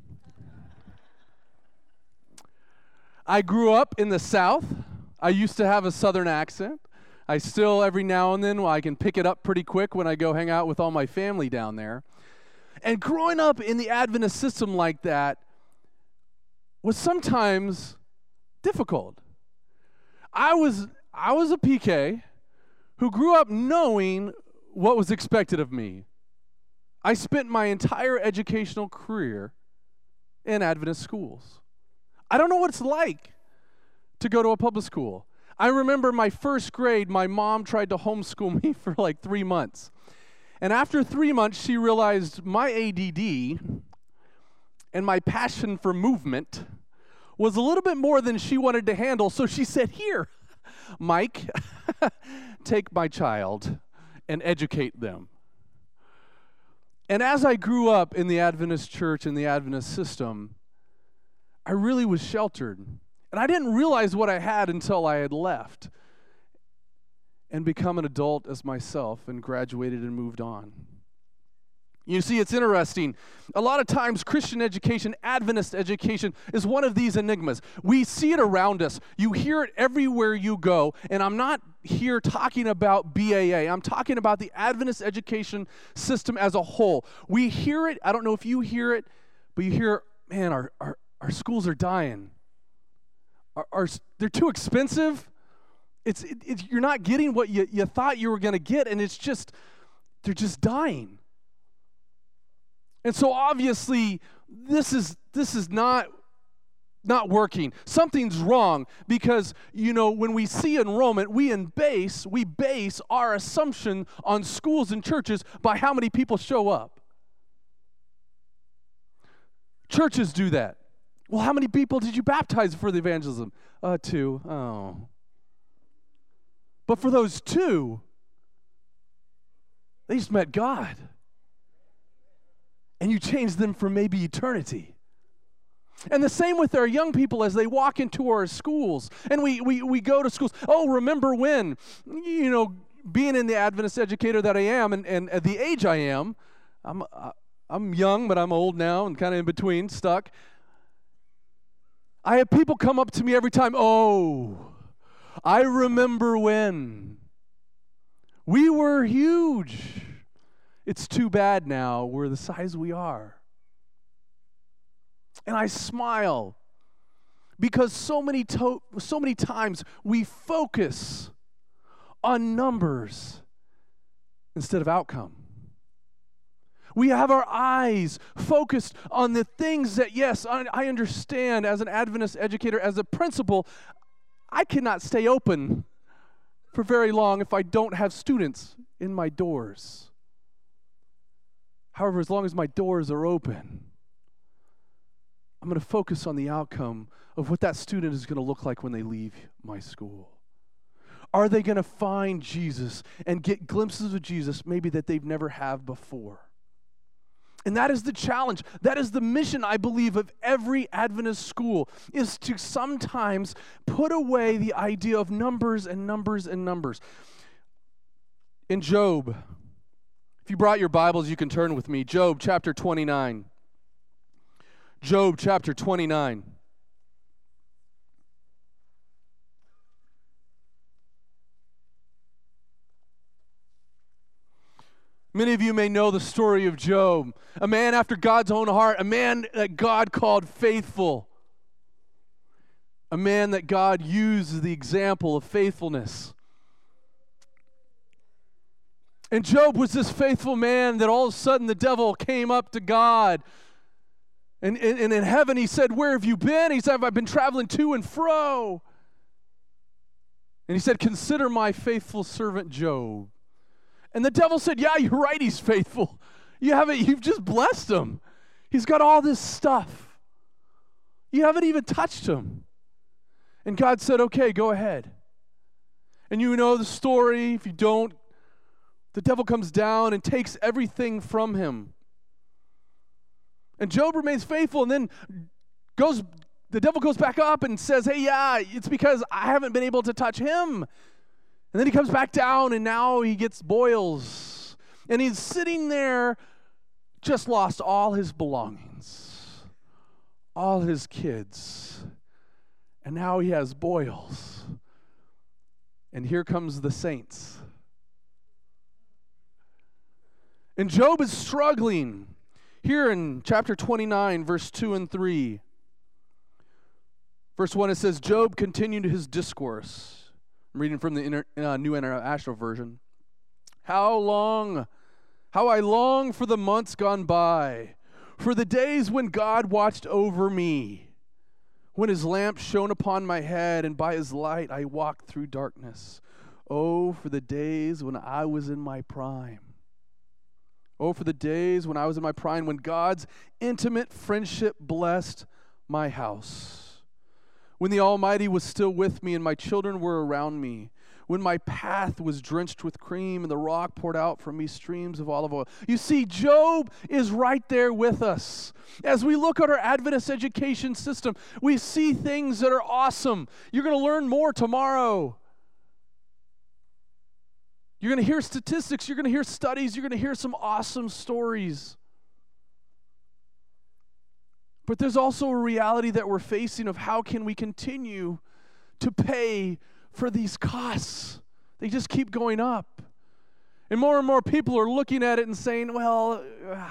I grew up in the South. I used to have a Southern accent. I still, every now and then, well, I can pick it up pretty quick when I go hang out with all my family down there. And growing up in the Adventist system like that was sometimes difficult. I was, I was a P K who grew up knowing what was expected of me. I spent my entire educational career in Adventist schools. I don't know what it's like to go to a public school. I remember my first grade, my mom tried to homeschool me for like three months. And after three months, she realized my A D D and my passion for movement was a little bit more than she wanted to handle. So she said, "Here, Mike, take my child and educate them." And as I grew up in the Adventist church and the Adventist system, I really was sheltered. And I didn't realize what I had until I had left and become an adult as myself and graduated and moved on. You see, it's interesting. A lot of times, Christian education, Adventist education, is one of these enigmas. We see it around us. You hear it everywhere you go. And I'm not here talking about B A A. I'm talking about the Adventist education system as a whole. We hear it. I don't know if you hear it, but you hear, man, our our, our schools are dying. Our, our, they're too expensive. It's, it, it's you're not getting what you, you thought you were going to get, and it's just, they're just dying. And so obviously, this is this is not not working. Something's wrong because, you know, when we see enrollment, we in base, we base our assumption on schools and churches by how many people show up. Churches do that. Well, how many people did you baptize for the evangelism? Uh, two. Oh. But for those two, they just met God. And you change them for maybe eternity. And the same with our young people as they walk into our schools. And we, we, we go to schools. Oh, remember when, you know, being in the Adventist educator that I am, and, and at the age I am, I'm, uh, I'm young, but I'm old now and kind of in between, stuck. I have people come up to me every time, oh, I remember when we were huge. It's too bad now we're the size we are. And I smile because so many to- so many times we focus on numbers instead of outcome. We have our eyes focused on the things that, yes, I, I understand as an Adventist educator, as a principal, I cannot stay open for very long if I don't have students in my doors. However, as long as my doors are open, I'm going to focus on the outcome of what that student is going to look like when they leave my school. Are they going to find Jesus and get glimpses of Jesus maybe that they've never have before? And that is the challenge. That is the mission, I believe, of every Adventist school, is to sometimes put away the idea of numbers and numbers and numbers. In Job, if you brought your Bibles, you can turn with me. Job chapter twenty-nine. Job chapter twenty-nine. Many of you may know the story of Job, a man after God's own heart, a man that God called faithful, a man that God used as the example of faithfulness. And Job was this faithful man that all of a sudden the devil came up to God. And, and, and in heaven he said, "Where have you been?" He said, "I've been traveling to and fro." And he said, "Consider my faithful servant Job." And the devil said, "Yeah, you're right, he's faithful. You haven't, you've just blessed him. He's got all this stuff. You haven't even touched him." And God said, "Okay, go ahead." And you know the story. If you don't, the devil comes down and takes everything from him. And Job remains faithful, and then goes, the devil goes back up and says, "Hey, yeah, it's because I haven't been able to touch him." And then he comes back down, and now he gets boils. And he's sitting there, just lost all his belongings, all his kids. And now he has boils. And here comes the saints. And Job is struggling. Here in chapter twenty-nine, verse two and three. Verse one, it says, Job continued his discourse. I'm reading from the inter, uh, New International Version. How long, how I long for the months gone by, for the days when God watched over me, when his lamp shone upon my head, and by his light I walked through darkness. Oh, for the days when I was in my prime. Oh, for the days when I was in my prime, when God's intimate friendship blessed my house. When the Almighty was still with me and my children were around me. when my path was drenched with cream and the rock poured out from me streams of olive oil. You see, Job is right there with us. As we look at our Adventist education system, we see things that are awesome. You're going to learn more tomorrow. You're going to hear statistics, you're going to hear studies, you're going to hear some awesome stories. But there's also a reality that we're facing of how can we continue to pay for these costs. They just keep going up. And more and more people are looking at it and saying, well, uh,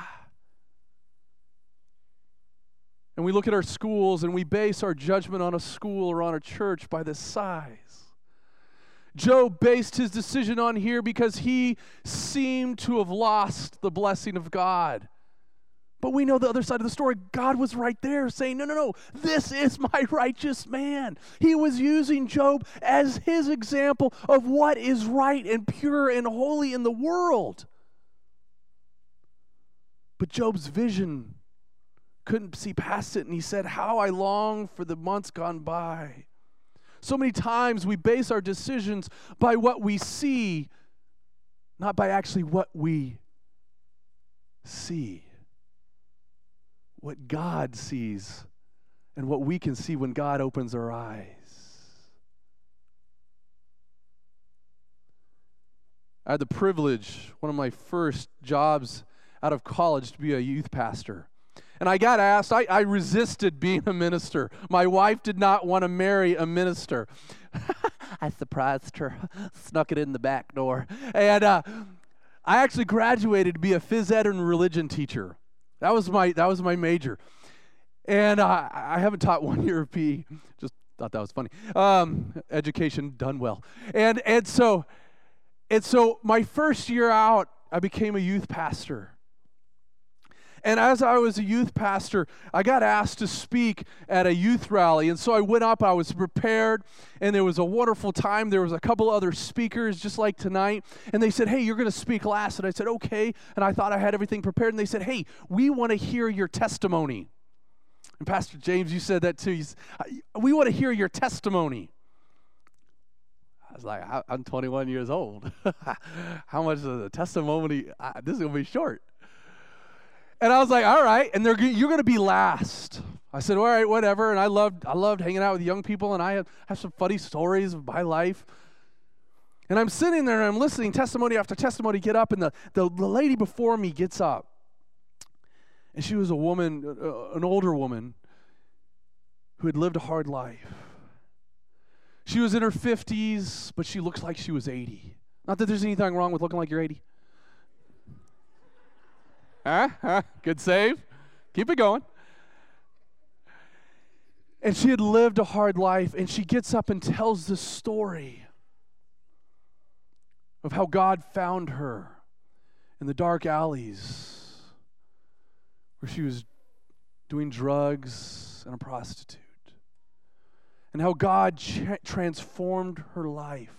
and we look at our schools and we base our judgment on a school or on a church by the size. Job based his decision on here because he seemed to have lost the blessing of God. But we know the other side of the story. God was right there saying, no, no, no, this is my righteous man. He was using Job as his example of what is right and pure and holy in the world. But Job's vision couldn't see past it, and he said, how I long for the months gone by. So many times we base our decisions by what we see, not by actually what we see. What God sees and what we can see when God opens our eyes. I had the privilege, one of my first jobs out of college, to be a youth pastor. And I got asked, I, I resisted being a minister. My wife did not want to marry a minister. I surprised her, snuck it in the back door. And uh, I actually graduated to be a phys ed and religion teacher. That was my that was my major. And uh, I haven't taught one year of P E. Just thought that was funny. Um, education done well. And and so and so my first year out, I became a youth pastor. And as I was a youth pastor, I got asked to speak at a youth rally. And so I went up, I was prepared, and there was a wonderful time. There was a couple other speakers just like tonight. And they said, hey, you're going to speak last. And I said, okay. And I thought I had everything prepared. And they said, hey, we want to hear your testimony. And Pastor James, you said that too. You said, we want to hear your testimony. I was like, I'm twenty-one years old. How much of the testimony? I, this is going to be short. And I was like, all right, and they're you're going to be last. I said, all right, whatever. And I loved I loved hanging out with young people, and I have, have some funny stories of my life. And I'm sitting there, and I'm listening, testimony after testimony get up, and the, the, the lady before me gets up. And she was a woman, uh, an older woman, who had lived a hard life. She was in her fifties, but she looks like she was eighty. Not that there's anything wrong with looking like you're eighty. Huh? Huh? Good save. Keep it going. And she had lived a hard life, and she gets up and tells the story of how God found her in the dark alleys where she was doing drugs and a prostitute, and how God cha- transformed her life.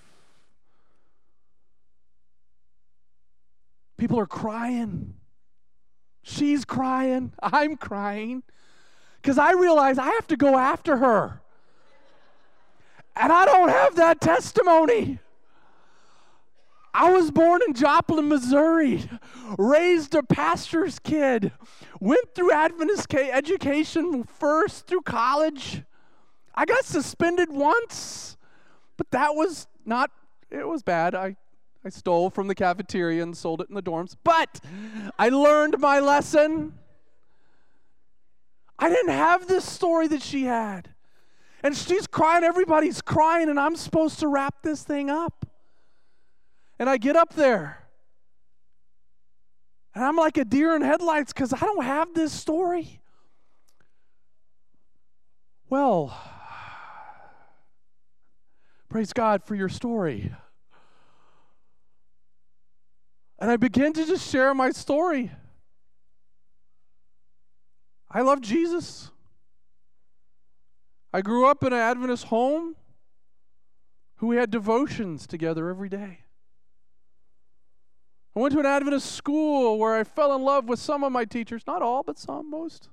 People are crying. She's crying. I'm crying. Because I realize I have to go after her. And I don't have that testimony. I was born in Joplin, Missouri, raised a pastor's kid, went through Adventist education first through college. I got suspended once, but that was not, it was bad. I I stole from the cafeteria and sold it in the dorms. But I learned my lesson. I didn't have this story that she had. And she's crying, everybody's crying, and I'm supposed to wrap this thing up. And I get up there. And I'm like a deer in headlights because I don't have this story. Well, praise God for your story. And I began to just share my story. I love Jesus. I grew up in an Adventist home who we had devotions together every day. I went to an Adventist school where I fell in love with some of my teachers. Not all, but some, most.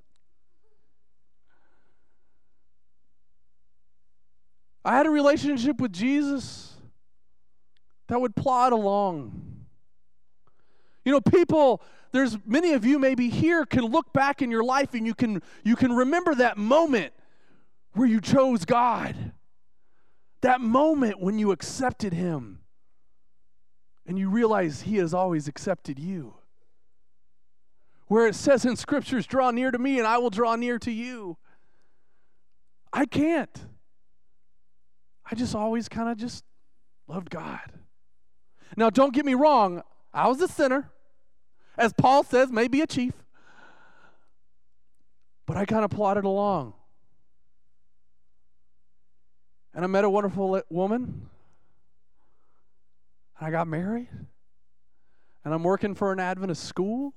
I had a relationship with Jesus. that would plod along. You know, people, there's many of you maybe here can look back in your life and you can you can remember that moment where you chose God. That moment when you accepted him and you realize he has always accepted you. Where it says in scriptures, draw near to me and I will draw near to you. I can't. I just always kind of just loved God. Now, don't get me wrong. I was a sinner. As Paul says, maybe a chief. But I kind of plodded along. And I met a wonderful woman. And I got married. And I'm working for an Adventist school.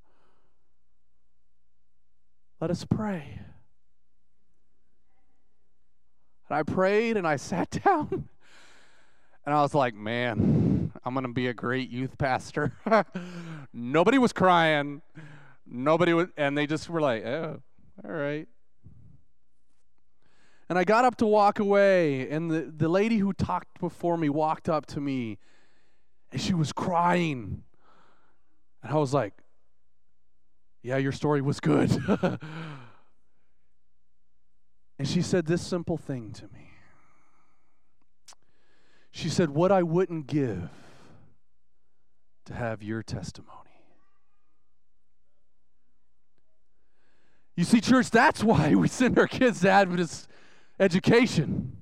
Let us pray. And I prayed and I sat down. And I was like, man, I'm going to be a great youth pastor. Nobody was crying. Nobody was, and they just were like, oh, all right. And I got up to walk away, and the, the lady who talked before me walked up to me, and she was crying. And I was like, yeah, your story was good. And she said this simple thing to me. She said, what I wouldn't give to have your testimony. You see, church, that's why we send our kids to Adventist education.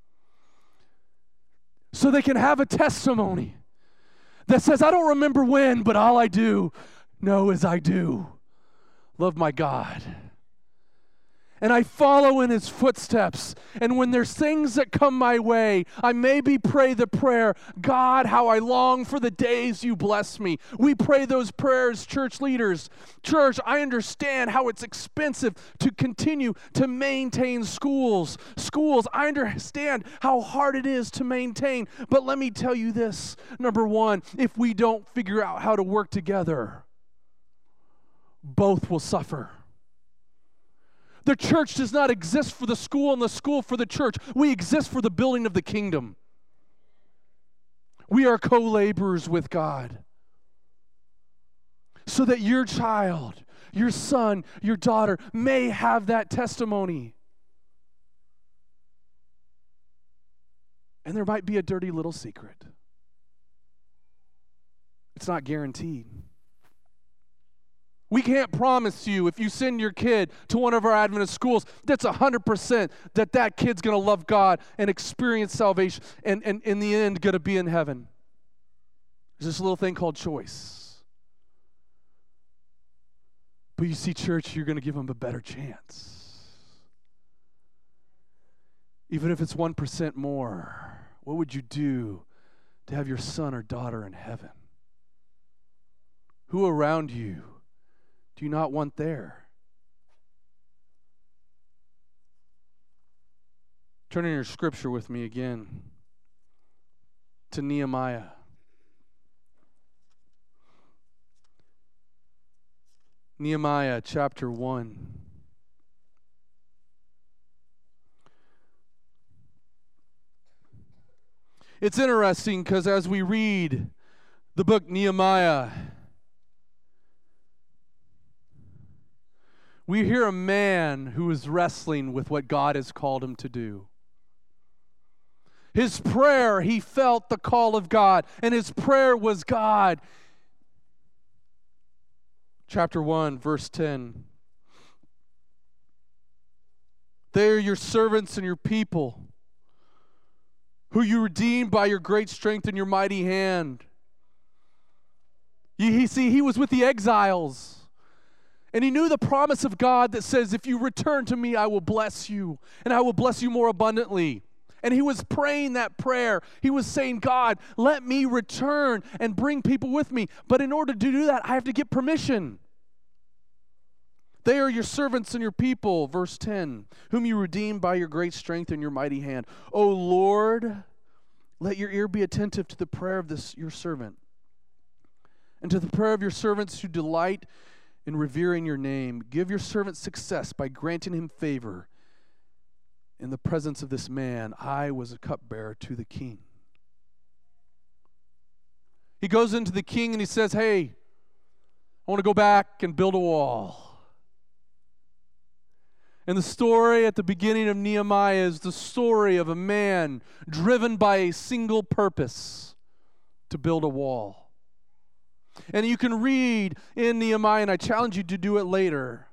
So they can have a testimony that says, I don't remember when, but all I do know is I do love my God. And I follow in his footsteps. And when there's things that come my way, I maybe pray the prayer, God, how I long for the days you bless me. We pray those prayers, church leaders. Church, I understand how it's expensive to continue to maintain schools. Schools, I understand how hard it is to maintain. But let me tell you this. Number one, if we don't figure out how to work together, both will suffer. The church does not exist for the school and the school for the church. We exist for the building of the kingdom. We are co-laborers with God. So that your child, your son, your daughter may have that testimony. And there might be a dirty little secret. It's not guaranteed. We can't promise you if you send your kid to one of our Adventist schools, that's one hundred percent that that kid's going to love God and experience salvation and, and in the end going to be in heaven. There's this little thing called choice. But you see, church, you're going to give them a better chance. Even if it's one percent more, what would you do to have your son or daughter in heaven? Who around you do you not want there? Turn in your scripture with me again to Nehemiah. Nehemiah chapter one. It's interesting because as we read the book Nehemiah, we hear a man who is wrestling with what God has called him to do. His prayer, he felt the call of God, and his prayer was, God. Chapter one, verse ten. They are your servants and your people, who you redeemed by your great strength and your mighty hand. You, he, see, he was with the exiles. And he knew the promise of God that says, if you return to me, I will bless you, and I will bless you more abundantly. And he was praying that prayer. He was saying, God, let me return and bring people with me. But in order to do that, I have to get permission. They are your servants and your people, verse ten, whom you redeemed by your great strength and your mighty hand. O Lord, let your ear be attentive to the prayer of this your servant, and to the prayer of your servants who delight in revering your name. Give your servant success by granting him favor in the presence of this man. I was a cupbearer to the king. He goes into the king and he says, hey, I want to go back and build a wall. And the story at the beginning of Nehemiah is the story of a man driven by a single purpose, to build a wall. And you can read in Nehemiah, and I challenge you to do it later,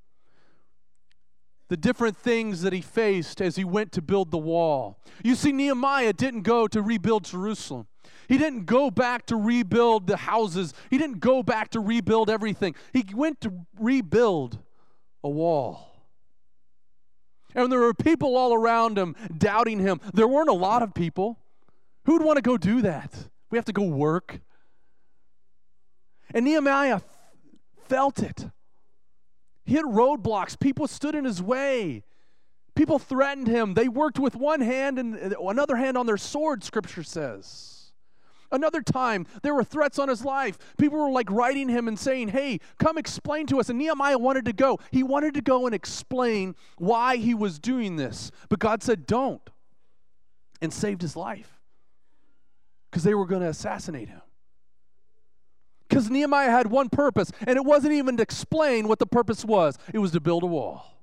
the different things that he faced as he went to build the wall. You see, Nehemiah didn't go to rebuild Jerusalem. He didn't go back to rebuild the houses. He didn't go back to rebuild everything. He went to rebuild a wall. And there were people all around him doubting him. There weren't a lot of people. Who'd want to go do that? We have to go work. And Nehemiah felt it. He hit roadblocks. People stood in his way. People threatened him. They worked with one hand and another hand on their sword, Scripture says. Another time, there were threats on his life. People were like writing him and saying, hey, come explain to us. And Nehemiah wanted to go. He wanted to go and explain why he was doing this. But God said, don't. And saved his life. Because they were going to assassinate him. Because Nehemiah had one purpose, and it wasn't even to explain what the purpose was. It was to build a wall.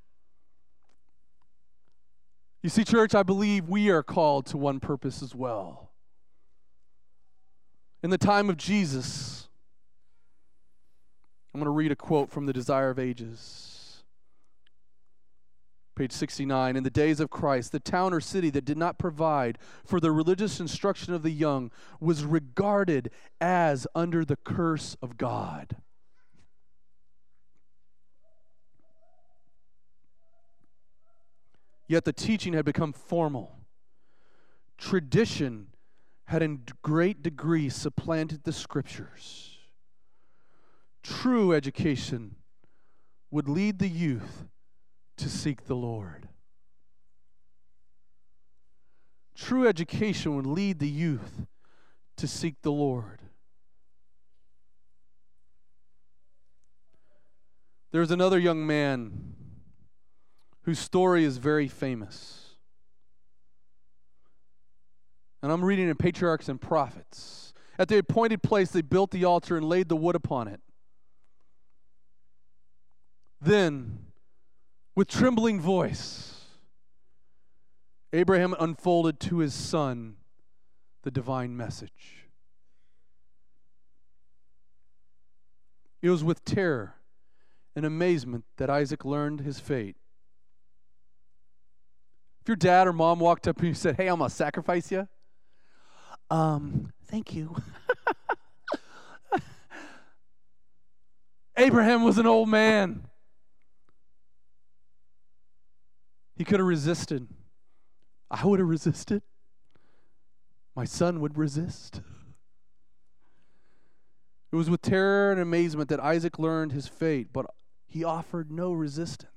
You see, church, I believe we are called to one purpose as well. In the time of Jesus, I'm going to read a quote from The Desire of Ages. Page sixty-nine. In the days of Christ, the town or city that did not provide for the religious instruction of the young was regarded as under the curse of God. Yet the teaching had become formal. Tradition had in great degree supplanted the Scriptures. True education would lead the youth to seek the Lord. True education would lead the youth to seek the Lord. There's another young man whose story is very famous. And I'm reading in Patriarchs and Prophets. At the appointed place, they built the altar and laid the wood upon it. Then, with trembling voice, Abraham unfolded to his son the divine message. It was with terror and amazement that Isaac learned his fate. If your dad or mom walked up and you said, hey, I'm going to sacrifice you. Um, thank you. Abraham was an old man. He could have resisted. I would have resisted. My son would resist. It was with terror and amazement that Isaac learned his fate, but he offered no resistance.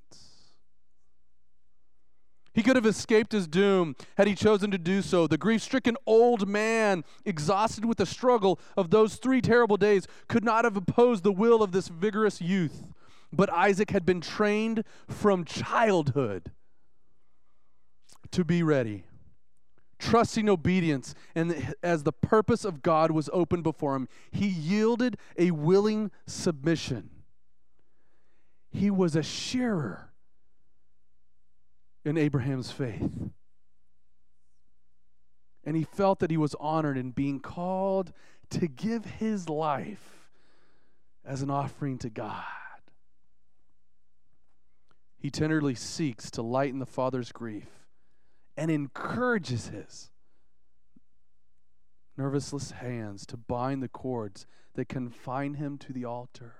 He could have escaped his doom had he chosen to do so. The grief-stricken old man, exhausted with the struggle of those three terrible days, could not have opposed the will of this vigorous youth. But Isaac had been trained from childhood to be ready, trusting obedience, and as the purpose of God was open before him, he yielded a willing submission. He was a sharer in Abraham's faith. And he felt that he was honored in being called to give his life as an offering to God. He tenderly seeks to lighten the father's grief and encourages his nervousness hands to bind the cords that confine him to the altar.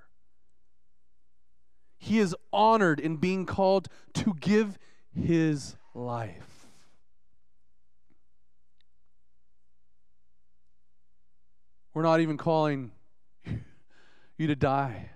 He is honored in being called to give his life. We're not even calling you to die.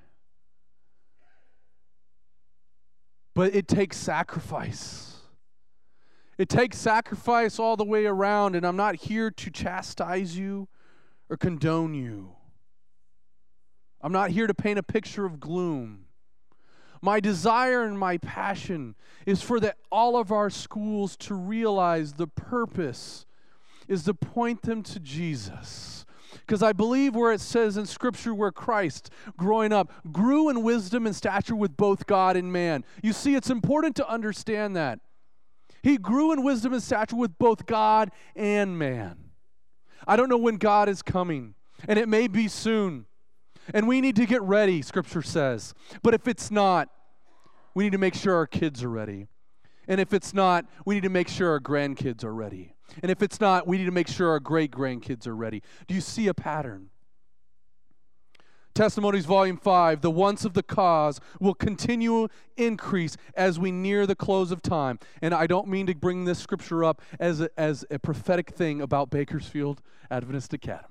But it takes sacrifice. It takes sacrifice all the way around, and I'm not here to chastise you or condone you. I'm not here to paint a picture of gloom. My desire and my passion is for the, all of our schools to realize the purpose is to point them to Jesus. Because I believe where it says in Scripture where Christ, growing up, grew in wisdom and stature with both God and man. You see, it's important to understand that. He grew in wisdom and stature with both God and man. I don't know when God is coming, and it may be soon. And we need to get ready, Scripture says. But if it's not, we need to make sure our kids are ready. And if it's not, we need to make sure our grandkids are ready. And if it's not, we need to make sure our great-grandkids are ready. Do you see a pattern? Testimonies Volume five, the wants of the cause will continue increase as we near the close of time. And I don't mean to bring this scripture up as a, as a prophetic thing about Bakersfield Adventist Academy.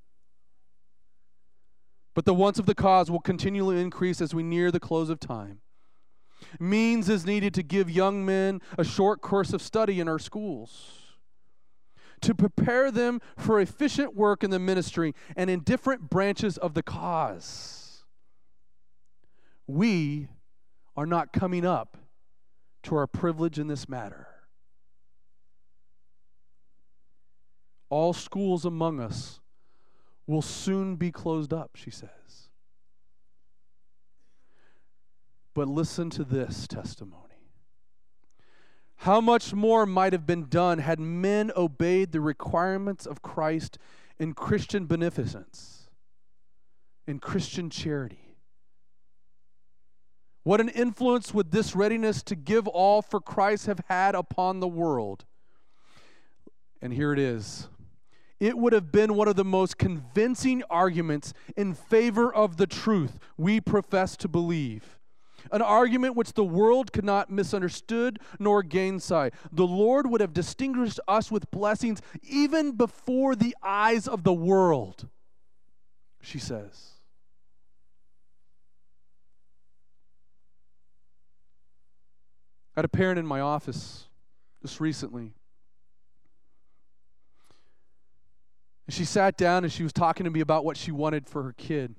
But the wants of the cause will continually increase as we near the close of time. Means is needed to give young men a short course of study in our schools, to prepare them for efficient work in the ministry and in different branches of the cause. We are not coming up to our privilege in this matter. All schools among us will soon be closed up, she says. But listen to this testimony. How much more might have been done had men obeyed the requirements of Christ in Christian beneficence, in Christian charity? What an influence would this readiness to give all for Christ have had upon the world? And here it is. It would have been one of the most convincing arguments in favor of the truth we profess to believe. An argument which the world could not misunderstood nor gainsay. The Lord would have distinguished us with blessings even before the eyes of the world, she says. I had a parent in my office just recently. And she sat down and she was talking to me about what she wanted for her kid.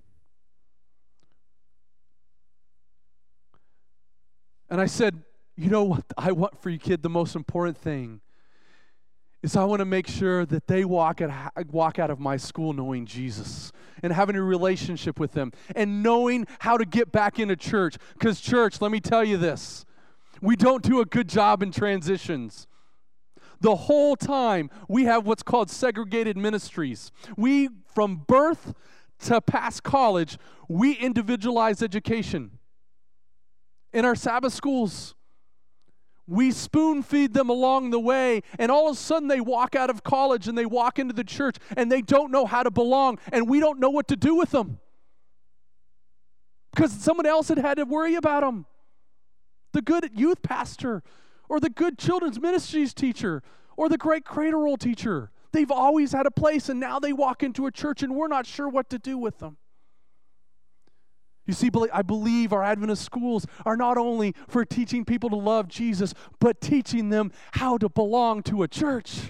And I said, you know what I want for your kid, the most important thing is I want to make sure that they walk out, walk out of my school knowing Jesus and having a relationship with them and knowing how to get back into church. Because church, let me tell you this, we don't do a good job in transitions. The whole time, we have what's called segregated ministries. We, from birth to past college, we individualize education. In our Sabbath schools, we spoon feed them along the way, and all of a sudden they walk out of college and they walk into the church and they don't know how to belong, and we don't know what to do with them because someone else had had to worry about them. The good youth pastor, or the good children's ministries teacher, or the great cradle roll teacher. They've always had a place, and now they walk into a church, and we're not sure what to do with them. You see, I believe our Adventist schools are not only for teaching people to love Jesus, but teaching them how to belong to a church.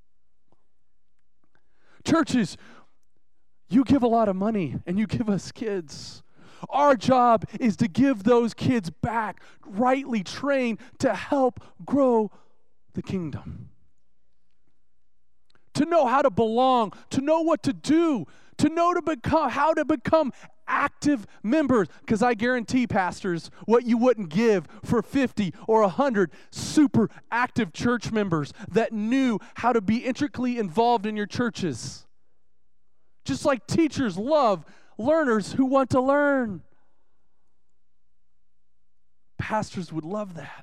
Churches, you give a lot of money, and you give us kids. Our job is to give those kids back, rightly trained, to help grow the kingdom. To know how to belong, to know what to do, to know to become how to become active members. Because I guarantee, pastors, what you wouldn't give for fifty or one hundred super active church members that knew how to be intricately involved in your churches. Just like teachers love learners who want to learn. Pastors would love that.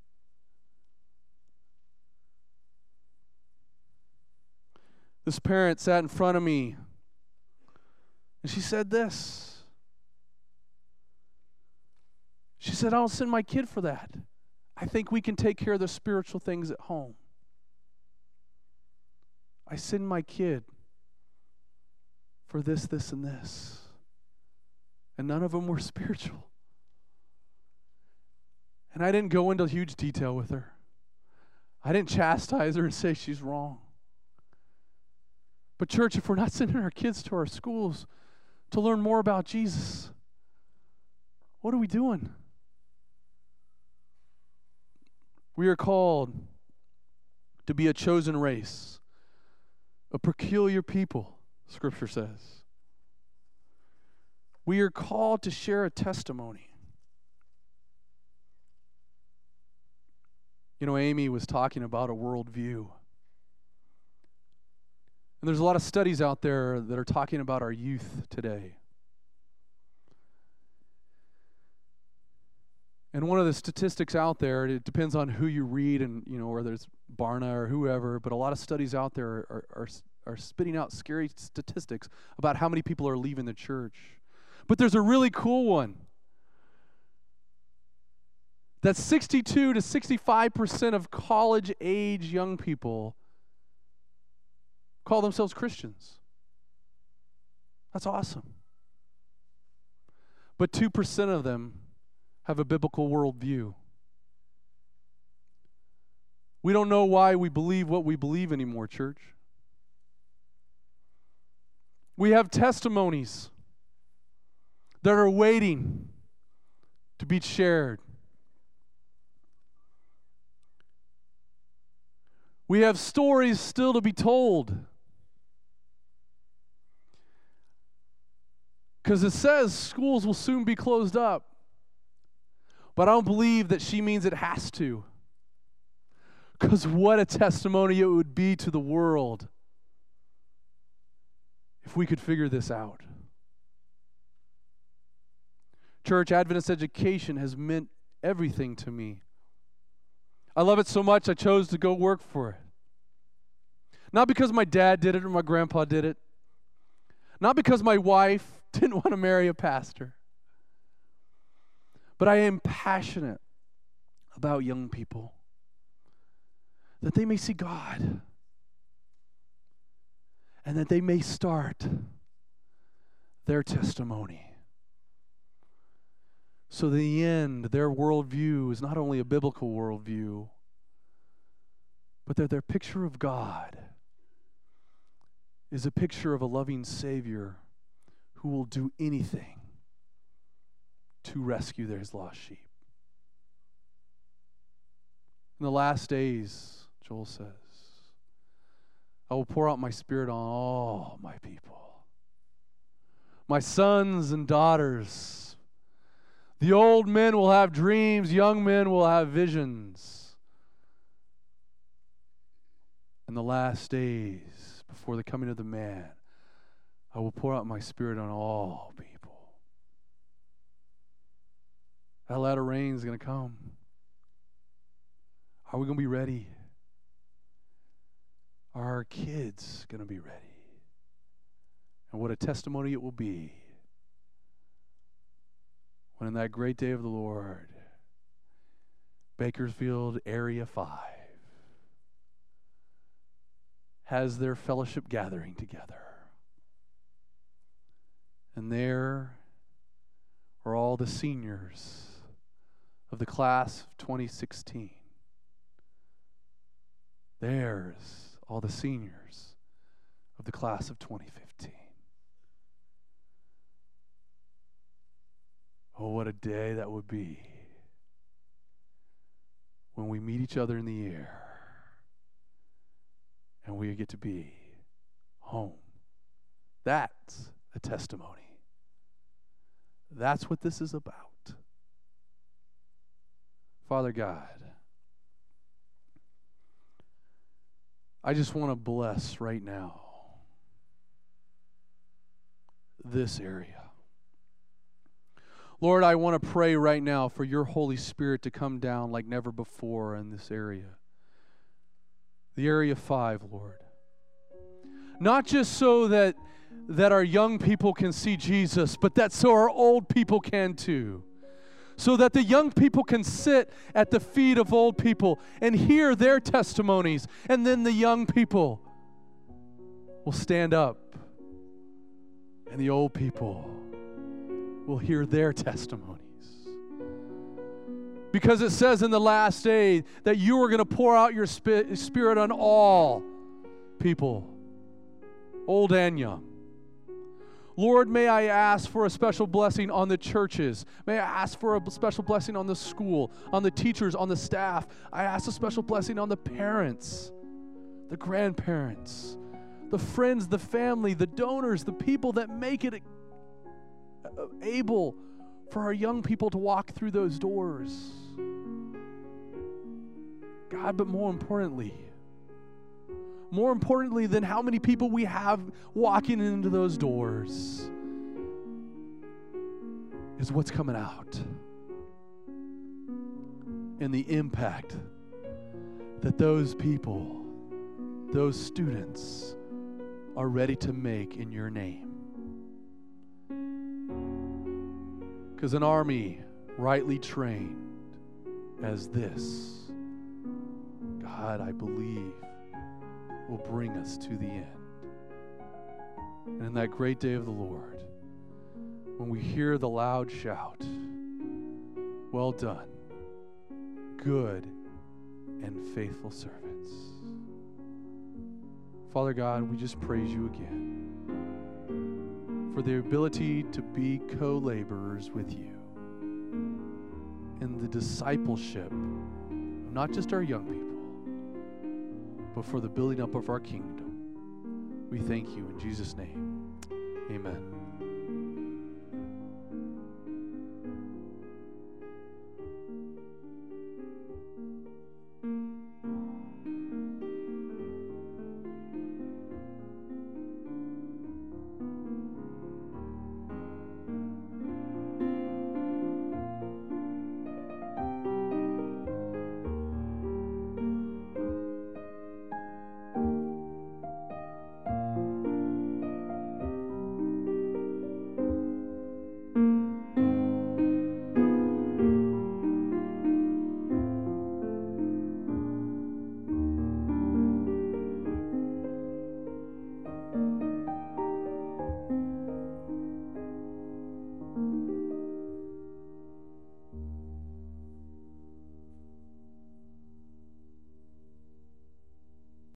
This parent sat in front of me, and she said this. She said, I don't send my kid for that. I think we can take care of the spiritual things at home. I send my kid for this, this, and this. And none of them were spiritual. And I didn't go into huge detail with her. I didn't chastise her and say she's wrong. But church, if we're not sending our kids to our schools to learn more about Jesus, what are we doing? We are called to be a chosen race, a peculiar people, Scripture says. We are called to share a testimony. You know, Amy was talking about a worldview. And there's a lot of studies out there that are talking about our youth today. And one of the statistics out there, it depends on who you read and, you know, whether it's Barna or whoever, but a lot of studies out there are, are, are spitting out scary statistics about how many people are leaving the church. But there's a really cool one. That sixty-two to sixty-five percent of college-age young people call themselves Christians. That's awesome. But two percent of them have a biblical worldview. We don't know why we believe what we believe anymore, church. We have testimonies that are waiting to be shared. We have stories still to be told. Because it says schools will soon be closed up. But I don't believe that she means it has to. Because what a testimony it would be to the world if we could figure this out. Church, Adventist education has meant everything to me. I love it so much I chose to go work for it. Not because my dad did it or my grandpa did it. Not because my wife didn't want to marry a pastor. But I am passionate about young people, that they may see God and that they may start their testimony. So in the end, their worldview is not only a biblical worldview, but that their picture of God is a picture of a loving Savior who will do anything to rescue their lost sheep. In the last days, Joel says, I will pour out my Spirit on all my people. My sons and daughters. The old men will have dreams, young men will have visions. In the last days, before the coming of the man, I will pour out my Spirit on all people. That latter rain is going to come. Are we going to be ready? Are our kids going to be ready? And what a testimony it will be when in that great day of the Lord, Bakersfield Area five has their fellowship gathering together. And there are all the seniors of the class of twenty sixteen. There's all the seniors of the class of twenty fifteen. Oh, what a day that would be when we meet each other in the air and we get to be home. That's a testimony. That's what this is about. Father God, I just want to bless right now this area. Lord, I want to pray right now for your Holy Spirit to come down like never before in this area. The area five, Lord. Not just so that, that our young people can see Jesus, but that so our old people can too. So that the young people can sit at the feet of old people and hear their testimonies. And then the young people will stand up and the old people will hear their testimonies. Because it says in the last day that you are going to pour out your spi- Spirit on all people, old and young. Lord, may I ask for a special blessing on the churches. May I ask for a special blessing on the school, on the teachers, on the staff. I ask a special blessing on the parents, the grandparents, the friends, the family, the donors, the people that make it able for our young people to walk through those doors. God, but more importantly, more importantly than how many people we have walking into those doors is what's coming out and the impact that those people, those students, are ready to make in your name. Because an army rightly trained as this, God, I believe, will bring us to the end. And in that great day of the Lord, when we hear the loud shout, well done, good and faithful servants. Father God, we just praise you again for the ability to be co-laborers with you in the discipleship of not just our young people, but for the building up of our kingdom. We thank you in Jesus' name. Amen.